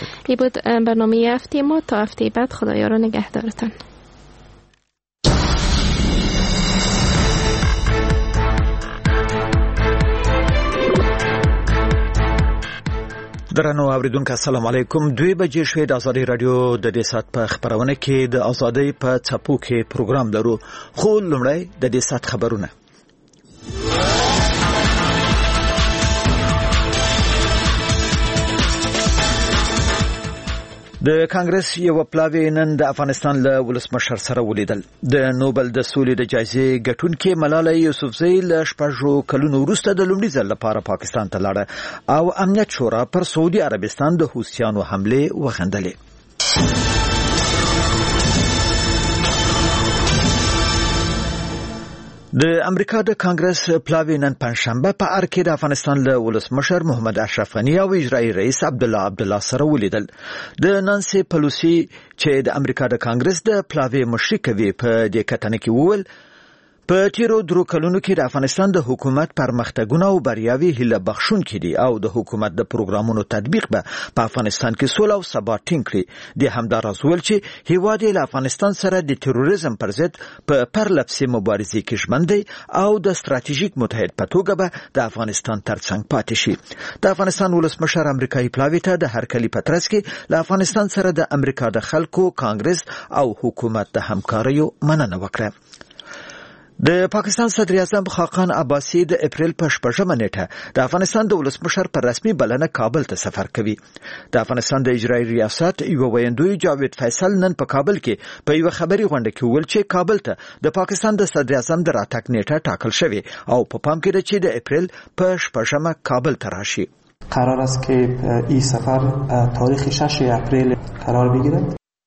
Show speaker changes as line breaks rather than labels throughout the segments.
این بود برنامه هفته ما. تا هفته بعد خدایا رو نگهدارتان.
درنو اوریدونکو السلام علیکم. 2 بجې شوې. د ازادي رادیو د دې سات په خبرونه کې د ازادۍ په څپو کې پروګرام لرو، خو لومړی د دې سات خبرونه. د کانګرس یو پلاوی نن د افغانستان له ولسمشر سره ولیدل. د نوبل د سولې د جایزې ګټونکې ملاله یوسفزۍ له 6 کلونو وروسته د لومړي ځل لپاره پاکستان ته لاړه او امنیت شورا پر سعودي عربستان د حوثیانو حمله وغندلې. د امریکا د کانګرس پلاوی نن پنځشنبه په ارکې د افغانستان له ولسمشر محمد اشرف غني او اجرایي رئیس عبدالله سره ولیدل. د نانسي پلوسی چې د امریکا د کانګرس د پلاوی مشري کوي په دې کتنه کې وویل په تیرو 3 کلونو کې د افغانستان د حکومت پرمختګونه او بریاوي هیله بخښونکي دي او د حکومت د پروګرامونو تطبیق به په افغانستان کې سوله او ثبات ټینګ کړي. د همدار ازول چې هیواد له افغانستان سره د تروریزم پر ضد په پرلپسې مبارزې کې ژمن دی او د ستراتیژیک متحد په توګه به د افغانستان ترڅنګ پاتې شي. د افغانستان ولسمشر امریکایي پلاوی ته د هرکلي پترس کې له افغانستان سره د امریکا د خلکو کانګرس او حکومت د همکاریو مننه وکړه. د پاکستان صدر اعظم خاقان عباسي د اپریل په 8 نیټه د افغانستان د ولسمشر پر رسمي بلنه کابل ته سفر کوي. د افغانستان د اجرایي ریاست یو ویندوی جاوید فیصل نن په کابل کې په یو خبري غونډه کې ویل چې کابل ته د پاکستان د صدر اعظم د راتګ نیټه ټاکل شوې او په پام کې ده چې د اپریل په 8 کابل ته راشي.
قرار است که این سفر تاریخ 6 اپریل قرار بگیرد.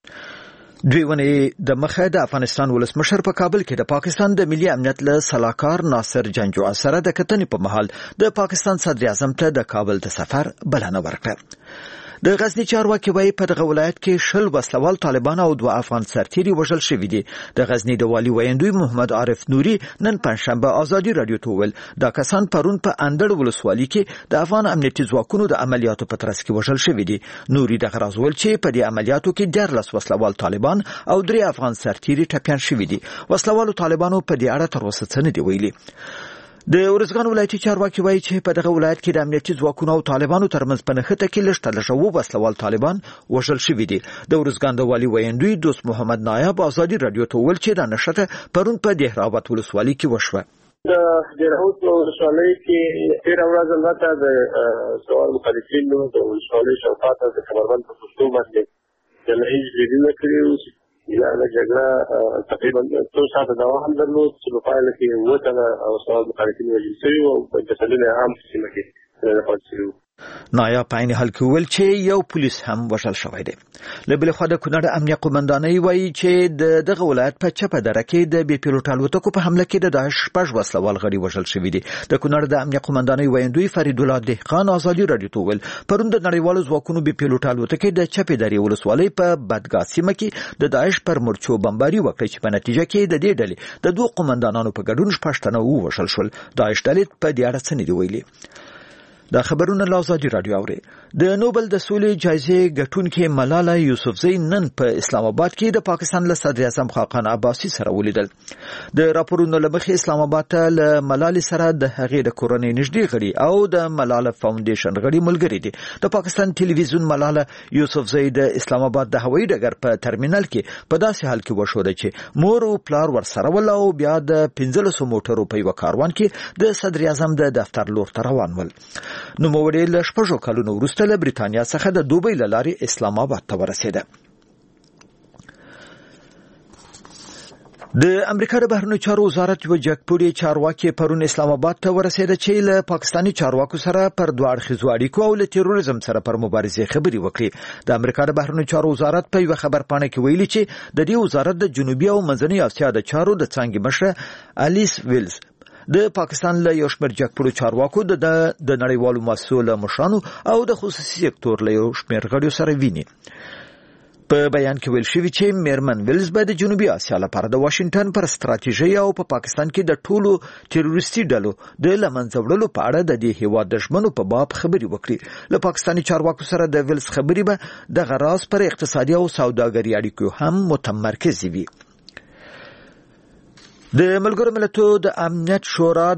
دوی ونې د مخه د افغانستان ولسمشر په کابل کې د پاکستان د ملي امنیت له سلاکار ناصر جنجوع سره د کتنې په محل د پاکستان صدر اعظم ته د کابل د سفر بلنه ورکړه. د غزنی چارواکي وايي په دغه ولایت کې 20 وسلوال طالبان او 2 افغان سرتیري وژل شوي دي. د غزنی د والي ویندوی محمد عارف نوري نن پنځشنبه ازادي رادیو ته ویل دا کسان پرون په اندړ ولسوالۍ کې د افغان امنیتي ځواکونو د عملیاتو په ترڅ کې وژل شوي دي. نوري دغه راز ویل چې په دې عملیاتو کې 14 وسلوال طالبان او 3 افغان سرتیري ټپيان شوي دي. وسلوالو طالبانو په دې اړه تر اوسه څه نه دی ویلي. د ورزګان ولایتي چارواکي وایي چې په دغه ولایت کې د امنیتي ځواکونو او طالبانو ترمنځ په نښته کې لږ تر لږه وسلوال طالبان وژل شوي دي. د ورزګان د والي ویندوی دوست محمد نایب ازادي رادیو ته ویل چې دا نښته پرون په دهراوت ولسوالۍ کې وشوه.
د دهراوت ولسوالۍ کې تیر ورځ البته د سوال مخالفینو د ولسوالۍ شاوخوا د کمربند په پښتو باندې د لهیج بریدونه کړي وو. یا د جګړه تقریبا 2 ساعته دوام درلود چې په پایله کې وته او سوال مخالفین وژل شوي او په جسدونه هم سیمه کې راپات شوي.
نایب په عین حال کې ویل چې یو پولیس هم وژل شوی دی. له بلې خوا د کونړ امنیه قومندانۍ وایي چې دغه ولایت په چپه دره کې د بې پیلوټ الوتکو په حمله کې د داعش 6 وسلوال غړي وژل شوي دي. د کونړ د امنیه قومندانۍ ویندوی فرید الله دهقان ازادي رادیو ته ویل پرون د نړیوالو ځواکونو بې پیلوټ الوتکې د چپه درې ولسوالۍ په بدګا سیمه کې د داعش پر مرچو بمباري وکړه چې په نتیجه کې د دې ډلې د 2 قومندانانو په ګډون 6 تنه ووژل شول. داعش ډلې په دې اړه څه نه دی ویلي. دا خبرونه له ازادي رادیو اوري. د نوبل د سولې جایزې ګټونکې ملاله یوسفزۍ نن په اسلام آباد کې د پاکستان له صدر اعظم خاقان عباسي سره ولیدل. د راپورونو له مخې اسلام آباد ته له ملالې سره د هغې د کورنۍ نږدې غړي او د ملاله فاونډیشن غړي ملګري دي. د پاکستان ټلویزیون ملاله یوسفزۍ د اسلام آباد د هوایي ډګر په ترمینل کې په داسې حال کې وشوده چې مور او پلار ورسره ول او بیا د 1500 موټرو په یو کاروان کې د صدر اعظم د دفتر لور ته روان ول. نوموړی له 6 کلونو وروسته له بریتانیا څخه د دوبۍ له لارې اسلام آباد ته ورسېده. د امریکا د بهرنیو چارو وزارت یو جګپوړي چارواکي پرون اسلام آباد ته ورسېده چې له پاکستاني چارواکو سره پر دوه اړخیزو اړیکو او له تروریزم سره پر مبارزې خبرې وکړي. د امریکا د بهرنیو چارو وزارت په یو خبرپاڼه کې ویلي چې د دې وزارت د جنوبي او منځنۍ اسیا د چارو د څانګې مشره الیس ویلز د پاکستان له یو شمېر جګپوړو چارواکو د نړیوالو مؤسسو له مشرانو او د خصوصي سکتور له یو شمېر غړیو سره ویني. په بیان کې ویل شوی چې میرمن ویلز به د جنوبي اسیا لپاره د واشنگټن پر ستراتیژي او په پاکستان کې د ټولو تروریستي ډلو د لمنځه وړلو په اړه د دې هیواد د ژمنو په باب خبري وکړي. له پاکستاني چارواکو سره د ویلز خبري به د غراس پر اقتصادي او سوداګري اړیکو هم متمرکز وي. د ملګرو ملتونو د امنیت شورا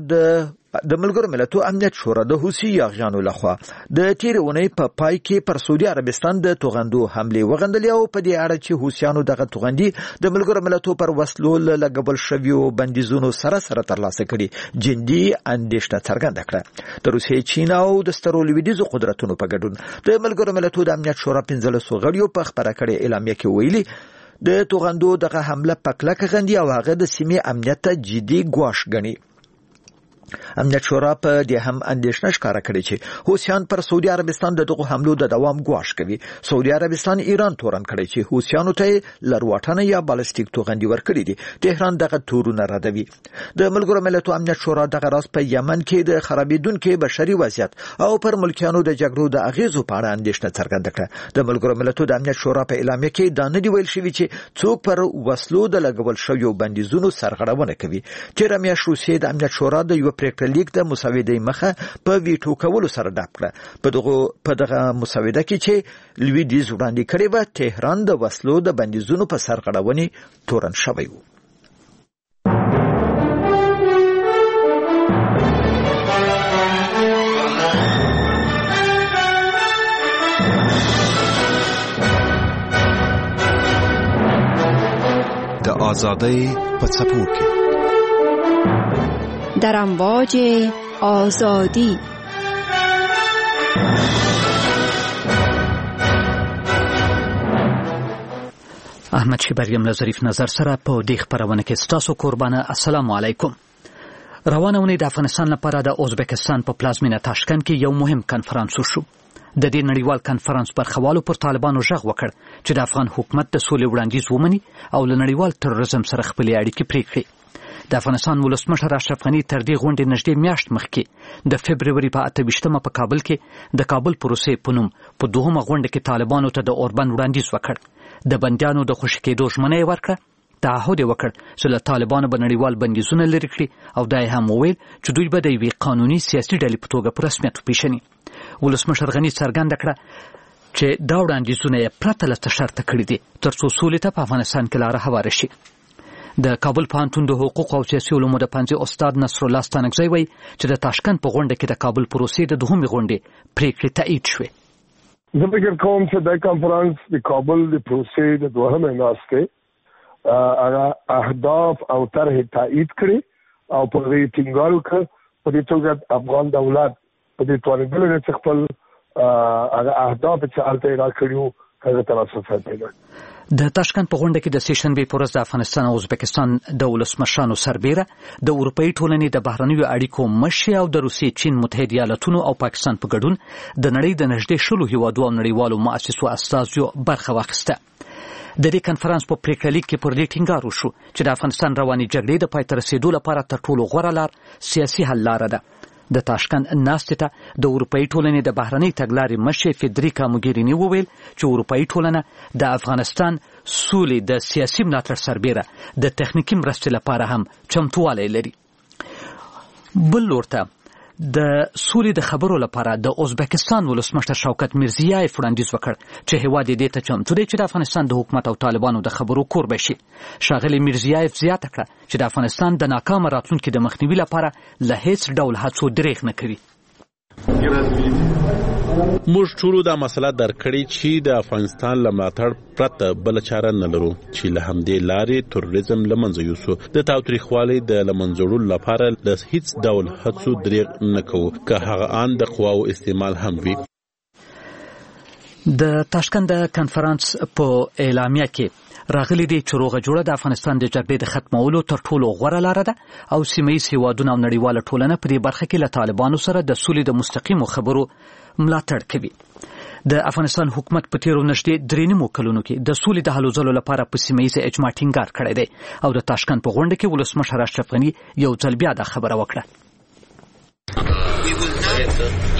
د حوثي یاغیانو لخوا د تیر اونۍ په پای کې پر سعودي عربستان د توغندو حمله وغندلې او په دې اړه چې حوثیانو دغه توغندي د ملګرو ملتونو پر وسلو لګبل شویو بندیزونو سره ترلاسه کړي جدي اندېښنه څرګنده کړه. د روسیې، چین او د سترو لویدیځو قدرتونو په ګډون د ملګرو ملتونو د امنیت شورا 15 غړیو په خبره کړې اعلامیه کې ویلي د توغندو دغه حمله په کلکه غندي او هغه د سیمې امنیت ته جدي ګواښ ګڼي. امنیت شورا په دې هم اندېښنه ښکاره کړې چې حوثیان پر سعودي عربستان د دغه حملو د دوام ګواښ کوي. سعودي عربستان ایران تورن کړی چې حوثیانو ته لرواټنه یا بالستیک توغندي ورکړي دي. تهران دغه تورونه ردوي. د ملګرو ملتونو امنیت شورا دغه راز په یمن کې د خرابېدونکو بشري وضعیت او پر ملکیانو د جګړو د اغیزو په اړه اندېښنه څرګنده کړه. د ملګرو ملتونو د امنیت شورا په اعلامیه کې دا نه دی ویل شوی چې څوک پر وسلو د لګول شویو بندیزونو سرغړونه کوي. تیر میاشت روسیې د امنیت شورا د یو پریکړه لیک د مسودې مخه په ویټو کولو سره ډاپ کړه. په دغه مسوده کې چې لویدیځ وړاندې کړی و تهران د وسلو د بندیزونو په سرغړونې تورن شوی و.
د آزادۍ په څپو کې
در امواج آزادی.
احمد شبریم له ظریف نظر سره په دې خبرونه کې ستاسو قربانه. السلام علیکم. روانه ونې د افغانستان لپاره د ازبکستان په پلازمینه تاشکند کې یو مهم کنفرانس وشو. د دې نړیوال کنفرانس برخوالو پر طالبانو ژغ وکړ چې د افغان حکومت د سولې وړاندیز ومني او له نړیوال تروریزم سره خپلې اړیکې پرې کړي. د افغانستان ولسمشر اشرف غني تر دې غونډې نږدې میاشت مخکې د فبروري په 28مه په کابل کې د کابل پروسې په نوم په دوهمه غونډه کې طالبانو ته د اوربند وړاندیز وکړ. د بندیانو د خوشي کېدو ژمنه یې ورکړه. تعهد یې وکړ چې له طالبانو به نړیوال بندیزونه لرې کړي او دا یې هم وویل چې دوی به د یوې قانوني سیاسي ډلې په توګه په رسمیت وپېژني. ولسمشر غني څرګنده کړه چې دا وړاندیزونه یې پرته له څه شرطه کړي دي تر څو سولې ته په افغانستان کې لاره هواره شي. د کابل پوهنتون د حقوق او سیاسي علومو د پوهنځي استاد نصر الله ستانکزی وایي چې د تاشکند په غونډه کې د کابل پروسې د دوهمې غونډې پریکړې تایید شوې.
زه فکر کوم چې د کنفرانس د کابل د پروسې د دوهمې ناستې هغه اهداف او طرحې تایید کړي او په دې ټینګار وکړ په دې توګه افغان دولت په دې توانیدل چې خپل هغه اهداف چې هلته یې راکړي هغه ته رسېدلی دی.
د تاشکند په غونډه کې د سېشنبې په ورځ د افغانستان او ازبکستان د ولسمشرانو سربېره د اروپایي ټولنې د بهرنیو اړیکو مشر او د روسیې، چین، متحده ایالاتونو او پاکستان په ګډون د نړۍ د نږدې 10 هیوادو او نړیوالو مؤسسو استازو برخه واخیسته. د دې کنفرانس په پریکړه لیک کې پر دې ټینګار وشو چې د افغانستان رواني جګړې د پای ته رسېدو لپاره تر ټولو غوره لار سیاسي حل لاره ده. د تاشکند ناستې ته د اروپایي ټولنې د بهرنۍ تګلارې مشر فدریکا موګریني وویل چې اروپایي ټولنه د افغانستان سولې د سیاسي ملاتړ سربېره د تخنیکي مرستې لپاره هم چمتووالی لري. بل لور ته د سولې د خبرو لپاره د ازبکستان ولسمشر شوکت میرزیایف وړاندیز وکړ چې هیواد یې دې ته چمتو دی چې د افغانستان د حکومت او طالبانو د خبرو کوربه شي. ښاغلي میرزیایف زیاته کړه چې د افغانستان د ناکامه راتلونکي د مخنیوي لپاره له هیڅ ډول هڅو دریغ نه کوي.
موږ ټولو دا مسله درک کړې چې د افغانستان له ملاتړ پرته بل چاره نه لرو چې له همدې لارې تروریزم له منځه یوسو. د تاوتریخوالي د له منځه وړلو لپاره له هیڅ ډول هڅو دریغ نه کوو که هغه ان د قواو استعمال هم وي.
د تاشکند کنفرانس په اعلامیه کې راغلي دي چې روغه جوړه د افغانستان د جګړې د ختمولو تر ټولو غوره لاره ده او سیمه‌ییز هیوادونه او نړیواله ټولنه په دې برخه کې له طالبانو سره د سولې د مستقیمو خبرو ملاتړ کوي. د افغانستان حکومت په تیرو نږدې 3 کلونو کې د سولې د هلو ځلو لپاره په سیمه‌ییز اجماع ټینګار کړی دی او د تاشکند په غونډه کې ولسمشر اشرف غني یو ځل بیا دا خبره وکړه.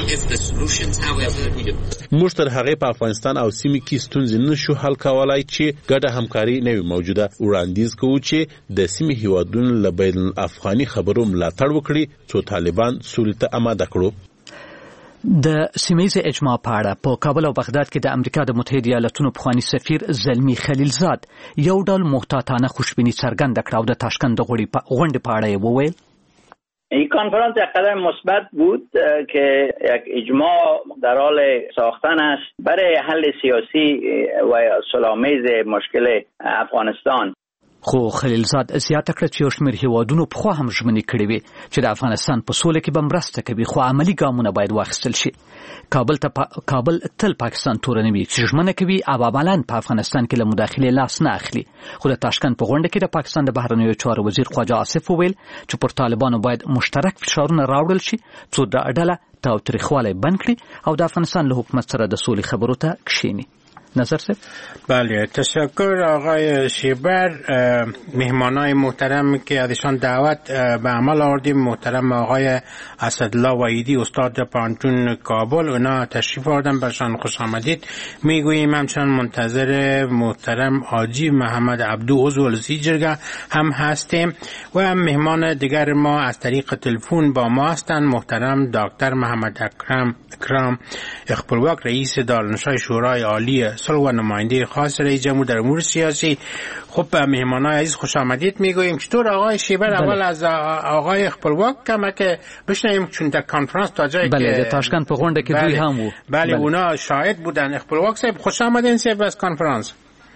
موږ تر هغه په افغانستان او سیمه کې ستونزې نشو حل کولای چې ګډه همکاري نه وي موجوده. وړاندیز کوو چې د سیمه هیوادونو له بین الافغاني خبرو ملاتړ وکړي څو طالبان سولې ته آماده کړو.
د سیمه‌ییز اجماع په اړه په کابل او بغداد کې د امریکا د متحده ایالاتونو پخوانی سفیر زلمی خلیلزاد یو ډول محتاطانه خوشبینی څرګنده کړه او د تاشکند د غونډې په اړه وویل
این کنفرانس یک قدم مثبت بود که یک اجماع در حال ساختن است برای حل سیاسی و صلح‌آمیز مشکل افغانستان.
خو خلیلزاد زیاته کړه چې یو شمېر هیوادونو پخوا هم ژمنې کړې وې چې د افغانستان په سوله کې به مرسته کوي خو عملي ګامونه باید واخیستل شي. کابل تل پاکستان تورنوي چې ژمنه کوي او عملاً په افغانستان کې له مداخلې لاس نه اخلي. خو د تاشکند په غونډه کې د پاکستان د بهرنیو چارو وزیر خواجه آصف وویل چې پر طالبانو باید مشترک فشارونه راوړل شي څو د ډله تاوتریخوالی بند کړي او د افغانستان له حکومت سره د سولې خبرو ته کښیني. نظر صاحب.
بله تشکر آقای شیبر. مهمانای محترم که ازشان دعوت به عمل آوردیم محترم آقای اسدالله وحیدی استاد پانتون کابل اونا تشریف آوردن برشان خوش آمدید میگوییم. همچنان منتظر محترم حاجی محمد عبدو عضو جرگه هم هستیم و هم مهمان دیگر ما از طریق تلفن با ما هستند محترم دکتر محمد اکرم اخپلواک رئیس دارالانشای شورای عالی صلح و نماینده خاص رئیس جمهور در امور سیاسی. خب مهمانای عزیز خوش آمدید میگوییم. چطور آقای شیبر؟ اول از آقای اخپلواک کمک بشنویم چون در کنفرانس تا جایی
که تاشکند په غونډه کې دوی هم وو.
بله اونا شاهد بودن. اخپلواک صاحب خوش آمدین صاحب از کنفرانس.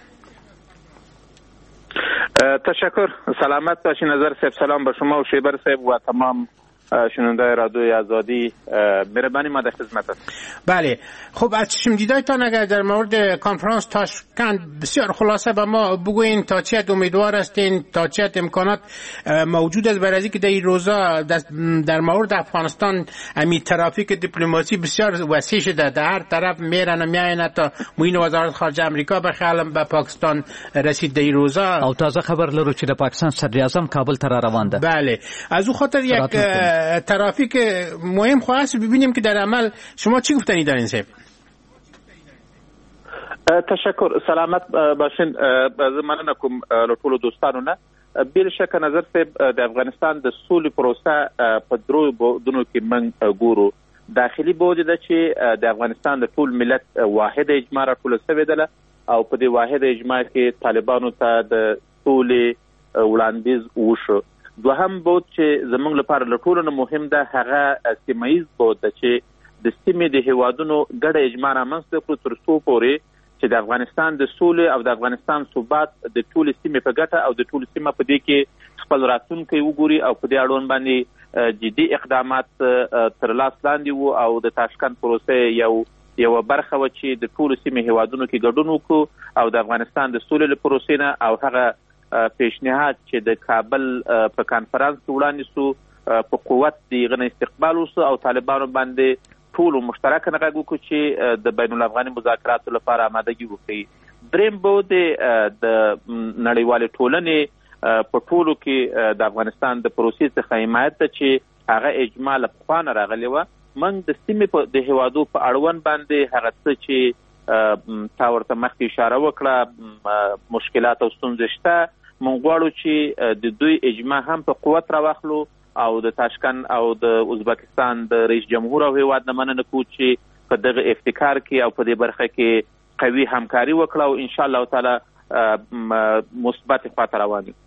تشکر. سلامت باشین نظر صاحب. سلام به شما و شیبر صاحب و تمام شنونده رادیوی آزادی. مهربانی ما در خدمت است.
بله خب از چشم دیدایتان اگر در مورد کنفرانس تاشکند بسیار خلاصه به ما بگوین تا چه امیدوار هستین تا چه امکانات موجود است برای اینکه در این روزا در مورد افغانستان امی ترافیک دیپلماسی بسیار وسیع شده در هر طرف میرن و میاین تا معین وزارت خارجه امریکا بخیالم به پاکستان رسید در این روزا
او تازه خبر لرو چې د پاکستان صدر اعظم کابل ته روان ده.
بله از او خاطر یک ترافیک مهم خواست ببینیم که در عمل شما چی گفتنی دارین صاحب؟
تشکر. سلامت باشین. مننه کوم له ټولو دوستانو نه. بل شک نظر صاحب د افغانستان د سولې پروسه په درو بودونو کې من ګورو. داخلي بود ده چې د افغانستان د ټول ملت واحد اجماع راټول شوی ده او په دې واحد اجماع کې طالبانو ته د سولې وړاندیز وشو. دوهم بود چې زمونږ لپاره له ټولو نه مهم ده هغه سیمه‌ییز بود ده چې د سیمې د هیوادونو ګډه اجماع رامنځته کړو تر څو پورې چې د افغانستان د سولې او د افغانستان ثبات د ټولې سیمې په ګټه او د ټولې سیمه په دې کې خپل راتلونکی وګوري او په دې اړوند باندې جدي اقدامات تر لاس لاندې وو او د تاشکند پروسې یو برخه و چې د ټولو سیمې هیوادونو کې ګډون وکړو او د افغانستان د سولې له پروسې نه او هغه پیشنهاد چې د کابل په کانفرنس کې وړاندې شو په قوت دغه استقبال وشو او طالبانو باندې ټول مشترک نغږ وکړو چې د بین الافغاني مذاکراتو لپاره آمادګي وکړي. دریم بود د نړیوال ټولنې په ټولو کې د افغانستان د پروسې څخه حمایت ته چې هغه اجماع له پخوا نه راغلی و. موږ د سیمې د هیوادو په اړوند باندې هغه څه چې تا ورته مخکې اشاره وکړه مشکلات او ستونزې شته موږ غواړو چې د دوی اجماع هم په قوت راواخلو او د تاشکند او د ازبکستان د رئیس جمهور او هیواد نه مننه کوو چې په دغه ابتکار کې او په دې برخه کې قوي همکاري وکړو او ان شاء الله تعالی مثبت خواته روان یو.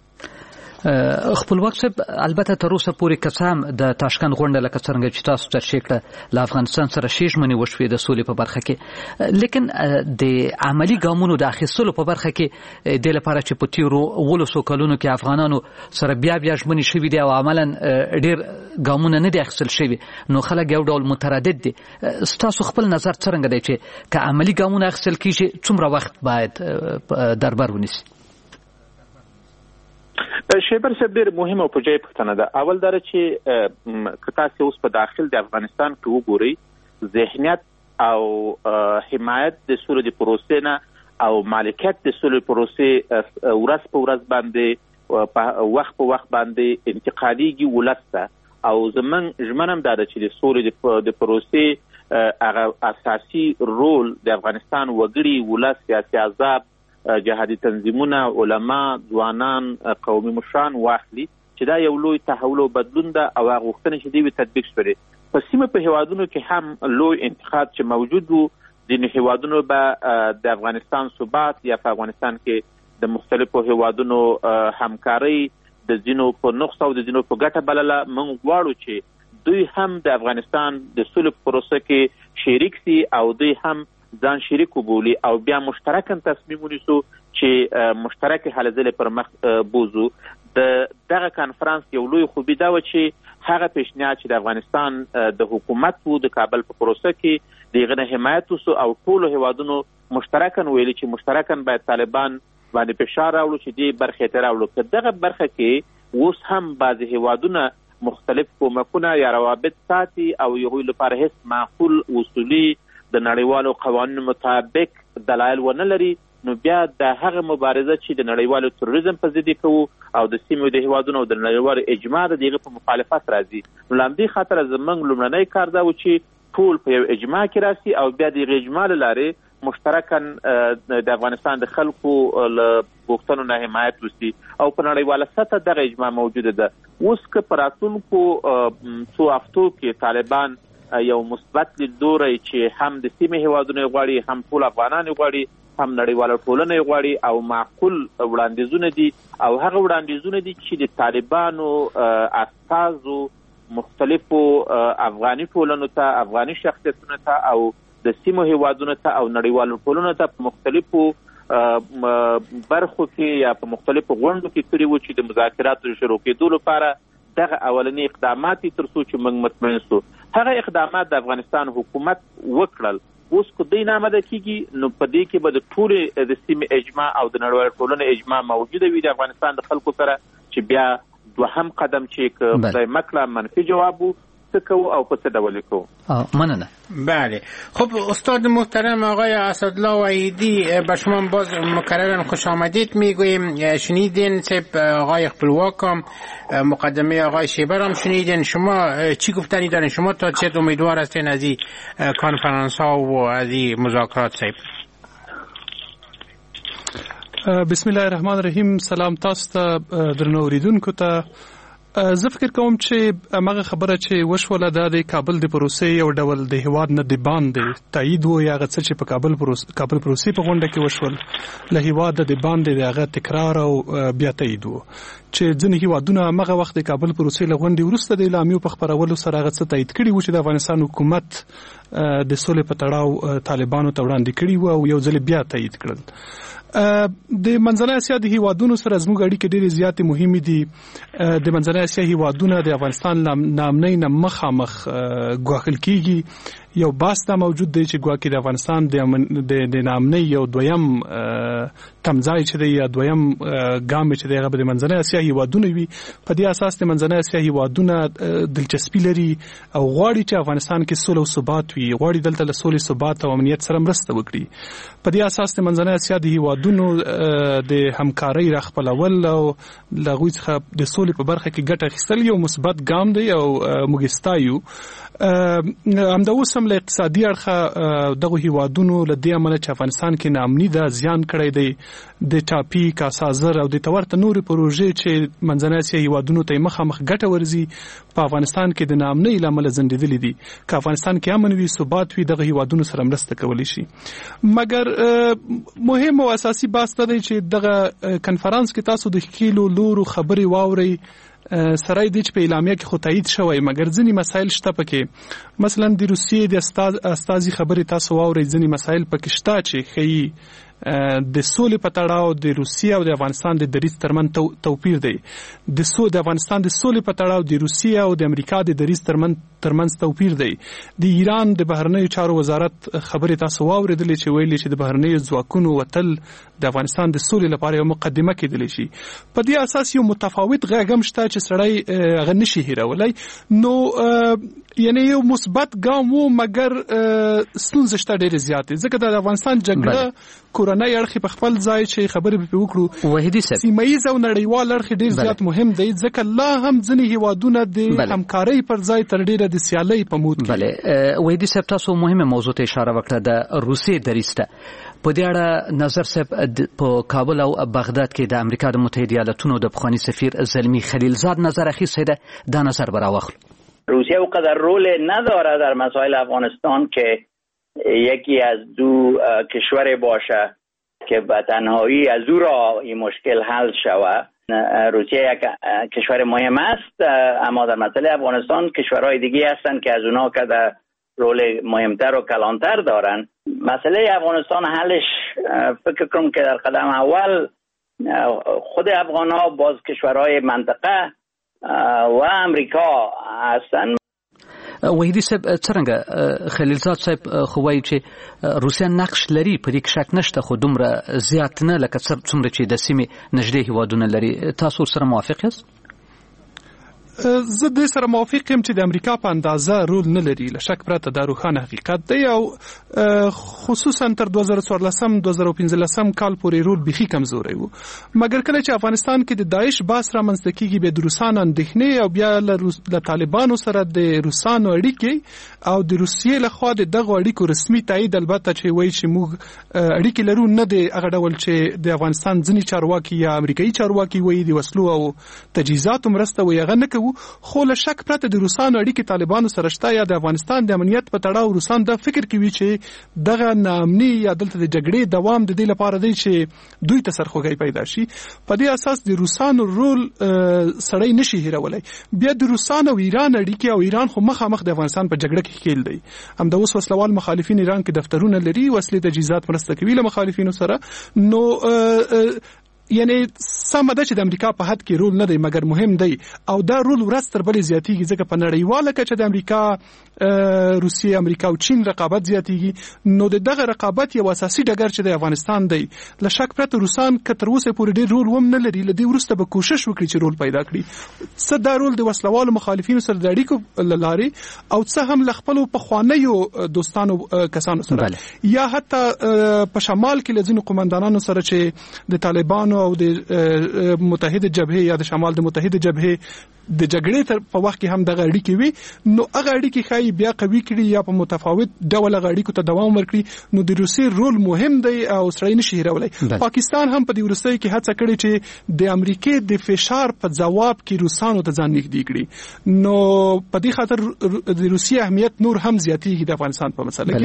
خپلواک صاحب البته تر اوسه پورې کسام د تاشکند غونډه لکه څنګه چې تاسو ترشح کړه له افغانستان سره ژمنې وشوې د سولې په برخه کې لیکن د عملی ګامونو د اخیستلو په برخه کې د لپاره چې په تیرو 12 کلونو کې افغانانو سره بیا ژمنې شوې دي او عملاً ډېر ګامونه نه دي اخیستل شوي نو خلک یو ډول متردد دي. تاسو خپل نظر څنګه دی چې که عملی ګامونه اخیستل کیږي څومره وخت باید دربر ونیسي؟
شیبر صاحب ډېر مهمه او په ځای پوښتنه ده. اول دا چې که تاسو اوس په داخل د افغانستان کې وګورئ ذهنیت او حمایت د سولې د پروسې نه او مالکیت د سولې پروسې ورځ په ورځ باندې وخت په وخت باندې انتقالېږي ولس ته او زمونږ ژمنه هم دا ده چې د سولې د پروسې هغه اساسي رول د افغانستان وګړي، ولس، سیاسي احزاب، جهادي تنظیمونه، علما، ځوانان، قومي مشران واخلي چې دا یو لوی تحول او بدلون ده او هغه غوښتنې چې دوی تطبیق شوې. په سیمه په هیوادونو کې هم لوی انتقاد چې موجود وو، ځینې هیوادونو به د افغانستان ثبات یا په افغانستان کې د مختلفو هیوادونو همکاري د ځینو په نقص او د ځینو په ګټه بلله. موږ غواړو چې دوی هم د افغانستان د سولې پروسه کې شریک سي او دوی هم ځان شریک وبولي او بیا مشترکاً تصمیم ونیسو چې مشترک هلې ځلې پر مخ بوزو. دغه کانفرانس یو لوی خوبي دا و چې هغه پیشنهاد چې د افغانستان د حکومت وو د کابل په پروسه کې دغه نه حمایت وسو او ټول هیوادونو مشترکاً ویلي چې مشترکاً باید طالبان باندې فشار راوړو چې دې برخې ته راوړو. که دغه برخه کې اوس هم بعضې هیوادونه مختلف کومکونه یا روابط ساتي او هغوی لپاره هیڅ معقول اصولي د نړیوالو قوانینو مطابق دلایل ونه لري، نو بیا د هغه مبارزه چې د نړیوالو تروریزم په ضد کوو او د سیمې د هیوادونو د نړیوالو اجماع د دغه په مخالفت راځي. نو لامدې خاطر زموږ لومړنی کار دا و چې ټول په یو اجماع کې راسي او بیا د اجماع له لارې مشترکاً د افغانستان د خلکو له غوښتنو نه حمایت وشي او په نړیواله سطح دغه اجماع موجوده ده. اوس که په راتلونکو څو هفتو کې طالبان یو مثبت لیدلوری چې هم د سیمې هیوادونه غواړي، هم ټول افغانان غواړي، هم نړیواله ټولنه غواړي او معقول وړاندیزونه دي او هغه وړاندیزونه دي چې د طالبانو استازو مختلفو افغاني ټولنو ته، افغاني شخصیتونو ته او د سیمو هیوادونو ته او نړیوالو ټولنو ته په مختلفو برخو کې یا په مختلفو غونډو کې کړي وو چې د مذاکراتو شروع کېدو لپاره دغه اولنی اقدامات تر څو چې موږ مطمئن سو. هغه اقدامات د افغانستان حکومت وکړل. اوس که دوی نامده کیږي نو په دې کې به د ټولې د سیمې اجماع او د نړیوالې ټولنې اجماع موجوده وي د افغانستان د خلکو سره، چې بیا دوهم قدم چې که خدای مکړه منفي جواب وو څه کوو او په څه ډول کوو.
مننه. بله خب استاد محترم آقای اسدالله وحیدی به شما باز مکررا خوش آمدید میگوییم. شنیدین سب آقای خپلواک هم مقدمه آقای شیبر هم شنیدین. شما چی گفتنی دارین؟ شما تا چه امیدوار هستین از این کانفرانس ها و از این مذاکرات صاحب؟
بسم الله الرحمن الرحیم. سلام تاسو ته درنو اوریدونکو ته. زه فکر کوم چې هغه خبره چې وشوله د کابل د پروسې یو ډول د هیواد نه د باندې تایید و یا غڅ چې په کابل پروسې په غونډه کې وشول له هیواد د باندې دغه تکرار او بیا تایید و چې ځینې هیوادونه هغه وخت د کابل پروسې له غونډې وروسته د اعلامیو په خبرولو سره غڅ تایید کړي و چې د افغانستان حکومت د سولې په تړاو طالبانو ته وړاندې کړي و او یو ځل بیا تایید کړل. د منځنۍ اسیا د هیوادونو سره زموږ اړیکې ډېرې زیاتې مهمې دي. د منځنۍ اسیا هیوادونه د افغانستان نامنۍ نه مخامخ ګواښل کیږي. یو باس دا موجود دی چې ګواکې د افغانستان د نامنۍ یو دویم تمځای چې دی یا دویم ګام چې دی هغه به د منځنۍ اسیا هیوادونه وي. په دې اساس د منځنۍ اسیا هیوادونه دلچسپي لري او غواړي چې افغانستان کې سوله او ثبات وي، غواړي دلته له سولې، ثبات او امنیت سره مرسته وکړي. په دې اساس د منځنۍ اسیا د هیوادونو د همکارۍ راخپلول او له هغوی څخه د سولې په برخه کې ګټه اخیستل یو مثبت ګام دی او موږ ستایو. همدا اوس هم له اقتصادي اړخه دغه هیوادونو له دې امله چې افغانستان کې ناامني ده زیان کړی دی د ټاپي، کاسازر او د تورته نورې پروژې چې منځنۍ اسیا هیوادونو ته مخامخ ګټه ورځي په افغانستان کې د ناامنۍ له امله ځنډېدلي دي. که افغانستان کې امن وي، ثبات وي، دغه هیوادونو سره مرسته کولی شي. مګر مهم او اساسي بحث دا دی چې دغه کنفرانس کې تاسو د ښکیلو لورو خبرې واورئ. سره دې چې په اعلامیه کې خو تایید شوی، مګر ځینې مسایل شته پکې. مثلا د روسیې د استازي خبرې تاسو واورئ. ځینې مسایل پکې شته چې ښیي د سولې په تړاو د روسیې او د افغانستان د دریځ ترمنځ توپیر دی. د افغانستان د سولې په تړاو د روسیې او د امریکا د دریځ ترمنځ توپیر دی. د ایران د بهرنیو چارو وزارت خبرې تاسو واورېدلې چې ویلي چې د بهرنیو ځواکونو وتل د افغانستان د سولې لپاره یو مقدمه کېدلی شي. په دې اساس یو متفاوت غږ هم شته چې سړی هغه نشي هیرولی. نو یعنی یو مثبت ګام وو مګر ستونزې شته ډېرې زیاتې ځکه د افغانستان جګړه کورنۍ اړخ په خپل ځای چې خبرې به وکړو
وحیدي صاحب
سیمایي او نړیوال اړخ ډېر زیات مهم دی ځکه لا هم ځینې هیوادونه د همکارۍ پر ځای تر ډېره د سیالۍ په مود کې
بله وحیدي صاحب تاسو مهمه موضوع ته اشاره وکړه د روسیې دریسته په دې اړه نظر صاحب په کابل او بغداد کې د امریکا د متحده ایالاتونو د پخوانی سفیر زلمی خلیلزاد نظر اخیسته ده دا نظر براوخل
روسیه اونقدر رول نداره در مسائل افغانستان که یکی از دو کشور باشه که به تنهایی از او را این مشکل حل شود. روسیه یک کشور مهم است اما در مسئله افغانستان کشورهای دیگه هستند که از اونها که در رول مهمتر و کلانتر دارن. مسئله افغانستان حلش فکر کنم که در قدم اول خود افغان‌ها باز کشورهای منطقه و امریکا هستن.
وحیدي صاحب څنګه خلیلزاد صاحب خو وایي چې روسیا نقش لري په دې کې شک نشته خو دومره زیات نه لکه څومره چې د سیمې نږدې هیوادونه لري تاسو سره موافق یاست؟
زه د سره موافق یم چې د امریکا په اندازه رول نه لري له شک پرته دا روښانه حقیقت دی او خصوصا تر 2014-2015 کال پورې رول بيخي کمزوری وو مګر کله چې افغانستان کې د داعش باس را منځته کیږي به د روسانو اندېښنې او بیا له طالبانو سره د روسانو اړیکې او د روسیې لخوا د دغه اړیکو رسمي تایید البته چې وایي چې موږ اړیکې لرو نه دی هغه ډول چې د افغانستان ځینې چارواکي یا امریکایي چارواکي وایي د وسلو او تجهیزاتو مرسته وایي هغه نه کوي خو له شک پرته د روسانو اړیکې طالبانو سره شته یا د افغانستان د امنیت په تړاو روسان دا فکر کوي چې دغه ناامني یا دلته د جګړې دوام د دې لپاره دی چې دوی ته سرخوږی پیدا شي په دې اساس د روسانو رول سړی نشي هیرولای بیا د روسانو او ایران اړیکې او ایران خو مخامخ د افغانستان په جګړه کې ښکیل دی هم د اوس وسلوال مخالفین ایران کې دفترونه لري وسلې تجهیزات مرسته کوي له مخالفینو سره نو یعنی سم ده چې د امریکا په حد کې رول نه دی مګر مهم دی او دا رول ورځ تر بلې زیاتیږي ځکه په نړیواله کچه د امریکا روسیه امریکا او چین رقابت زیاتیږي نو دغه رقابت یو اساسي ډګر چې د افغانستان دی له شک پرته روسان که تر اوسه پورې ډېر رول هم نه لري لدی ورسته به کوشش وکړي چې رول پیدا کړي څه دا رول د وسلوالو مخالفینو سره د اړیکو لارې او څه هم له خپلو پخوانیو دوستانو کسانو سره یا حتی په شمال کې له ځینو قومندانانو سره چې د طالبانو او د متحده جبهه یا د شمال د متحده جبهه د جګړې په وخت کې هم دغه اړیکې وي نو هغه اړیکې خای بیا قوي کړي یا په متفاوت ډول هغه اړیکو ته دوام ورکړي نو د روسي رول مهم دی او سړی نشي هیرولای پاکستان هم په دې روسي کې هڅه کړې چې د امریکای د فشار په جواب کې روسانو ته ځان نږدې کړي نو په دې خاطر د روسي اهمیت نور هم زیاتېږي د افغانستان په مسله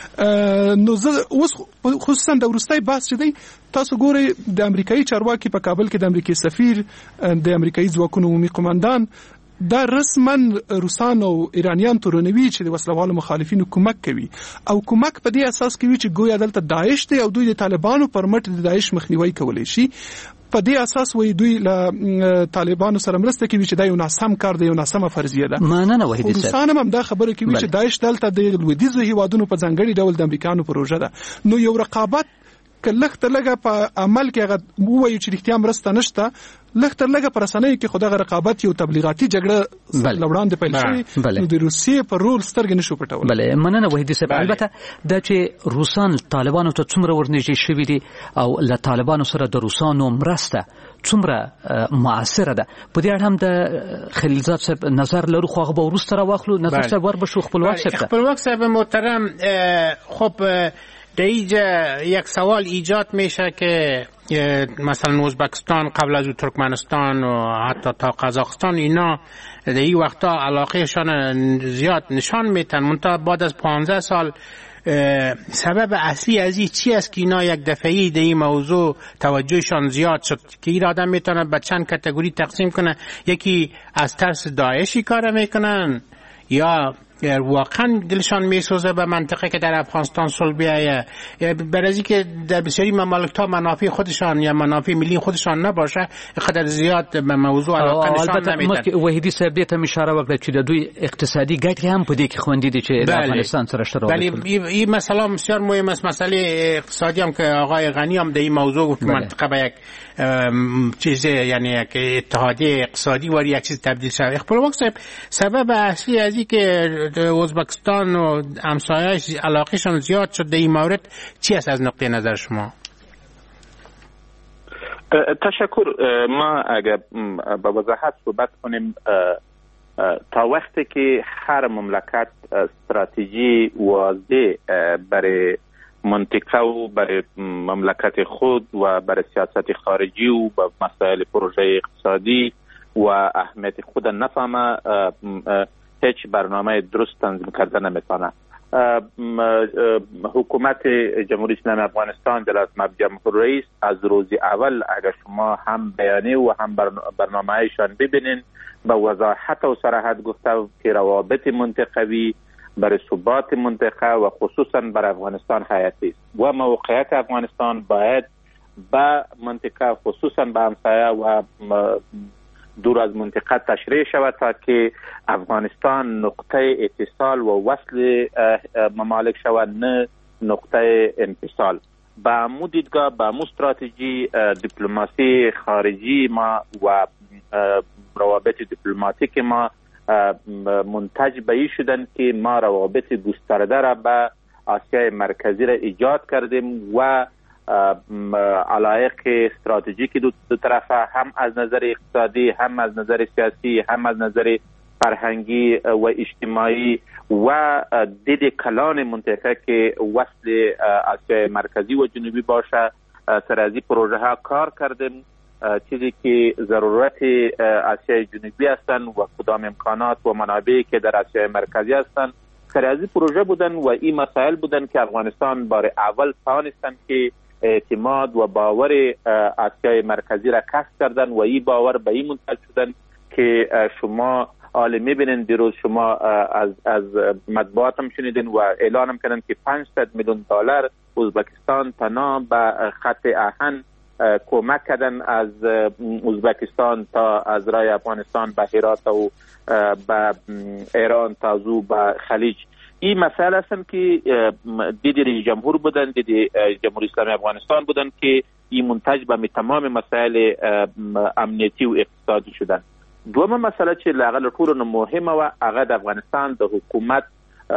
کې نو اوس خصوصا د روسي بحث چې دی تاسو ګورئ د امریکایي چارواکي په کابل کې د امریکای سفیر د امریکایي ځواکونو عمومي قومندان دا رسما روسان او ایرانیان تورنوي چې د وسلوالو مخالفینو کومک کوي او کومک په دې اساس کوي چې ګویا دلته داعش دی او دوی د طالبانو پر مټ د داعش مخنیوي کولی شي په دې اساس وایي دوی له طالبانو سره مرسته کوي چې دا یو ناسم کار دی یو ناسمه فرضیه ده
مننه وحیدي صاحب
روسان هم دا خبره کوي چې داعش دلته د لویدیځو هیوادونو په ځانګړي ډول د امریکانو پروژه ده نو یو رقابت کله تر لګه په عمل کې هغه وایي چې رښتیا مرسته نشته لږ تر لږه پر اسانۍ کې خو دغه رقابت یو تبلیغاتي جګړه لوړاندې پیل شوې نو د روسیې پر رول سترګې نشو پټول
بله مننه وحیدي صاحب البته دا چې روسان طالبانو ته څومره ورنږدې شوي دي او له طالبانو سره د روسانو مرسته څومره مؤثره ده په دې اړه هم د خلیلزاد صاحب نظر لرو خو هغه به وروسته راواخلو نظر صاحب ور بشو
خپلواک صاحب محترم خب در اینجا یک سوال ایجاد میشه که مثلا ازبکستان قبل از ترکمنستان و حتی تا قزاقستان اینا در این وقتا علاقهشان زیاد نشان میتن منتها بعد از 15 سال سبب اصلی از این چی است که اینا یک دفعی در این موضوع توجهشان زیاد شد که این آدم میتونه به چند کاتگوری تقسیم کنه یکی از ترس داعشی کار میکنن یا واقعا دلشان میسوزه به منطقه که در افغانستان صلح بیایه، برای که در بسیاری مملکت‌ها منافع خودشان یا منافع ملی خودشان نباشه قدر زیاد به موضوع علاقه نشان نمیدن.
وحیدی صاحب دې ته اشاره وکړه چې د دوی اقتصادي ګټې هم په دې کې خوندې دي چې د افغانستان سره شته.
ولی این مسئله بسیار مهم است. مسئله اقتصادی هم که آقای غنی هم در این موضوع گفت منطقه به یک چیز، یعنی یک اتحادیه اقتصادی و یک چیز تبدیل شد. اخبار صاحب سبب اصلی از این که ازبکستان و همسایه‌اش علاقهشان زیاد شد در این مورد چی است از نقطه نظر شما؟
تشکر. ما اگر با وضاحت صحبت کنیم، تا وقتی که هر مملکت استراتژی واضح برای منطقه و برای مملکت خود و برای سیاست خارجی و با مسائل پروژه اقتصادی و اهمیت خود نفهمه، هیچ برنامه درست تنظیم کرده نمیتونه. حکومت جمهوری اسلامی افغانستان جلالت مآب جمهور رئیس از روز اول اگر شما هم بیانیه و هم برنامه‌ایشان ببینین با وضاحت و صراحت گفته که روابط منطقوی برای ثبات منطقه و خصوصا برای افغانستان حیاتی است و موقعیت افغانستان باید با منطقه خصوصا با همسایه و دور از منطقه تشریح شود تا که افغانستان نقطه اتصال و وصل ممالک شود، نه نقطه انفصال. با مو دیدگاه، با مو استراتژی دیپلماسی خارجی ما و روابط دیپلماتیک ما منتج به این شدن که ما روابط گسترده را به آسیای مرکزی را ایجاد کردیم و علایق استراتژیک دو طرفه هم از نظر اقتصادی، هم از نظر سیاسی، هم از نظر فرهنگی و اجتماعی و دید کلان منطقه که وصل آسیای مرکزی و جنوبی باشه سر از این پروژه ها کار کردیم. چیزی که ضرورت آسیای جنوبی هستن و کدام امکانات و منابعی که در آسیای مرکزی هستن سر از این پروژه بودن و این مسائل بودن که افغانستان بار اول توانستن که اعتماد و باور آسیای مرکزی را کسب کردن و این باور به این منتج شدن که شما حالا میبینین دیروز شما از مطبوعات هم شنیدین و اعلان هم کردن که 500 میلیون دلار ازبکستان تنها به خط آهن کمک کردن از ازبکستان تا از رای افغانستان به هرات و به ایران تازو به خلیج. این مسائل هستن که دید رئیس جمهور بودن، دید جمهوری اسلامی افغانستان بودن که این منتج به تمام مسائل امنیتی و اقتصادی شدن. دوم مسئله چې لاغله ټول مهمه و هغه د افغانستان د حکومت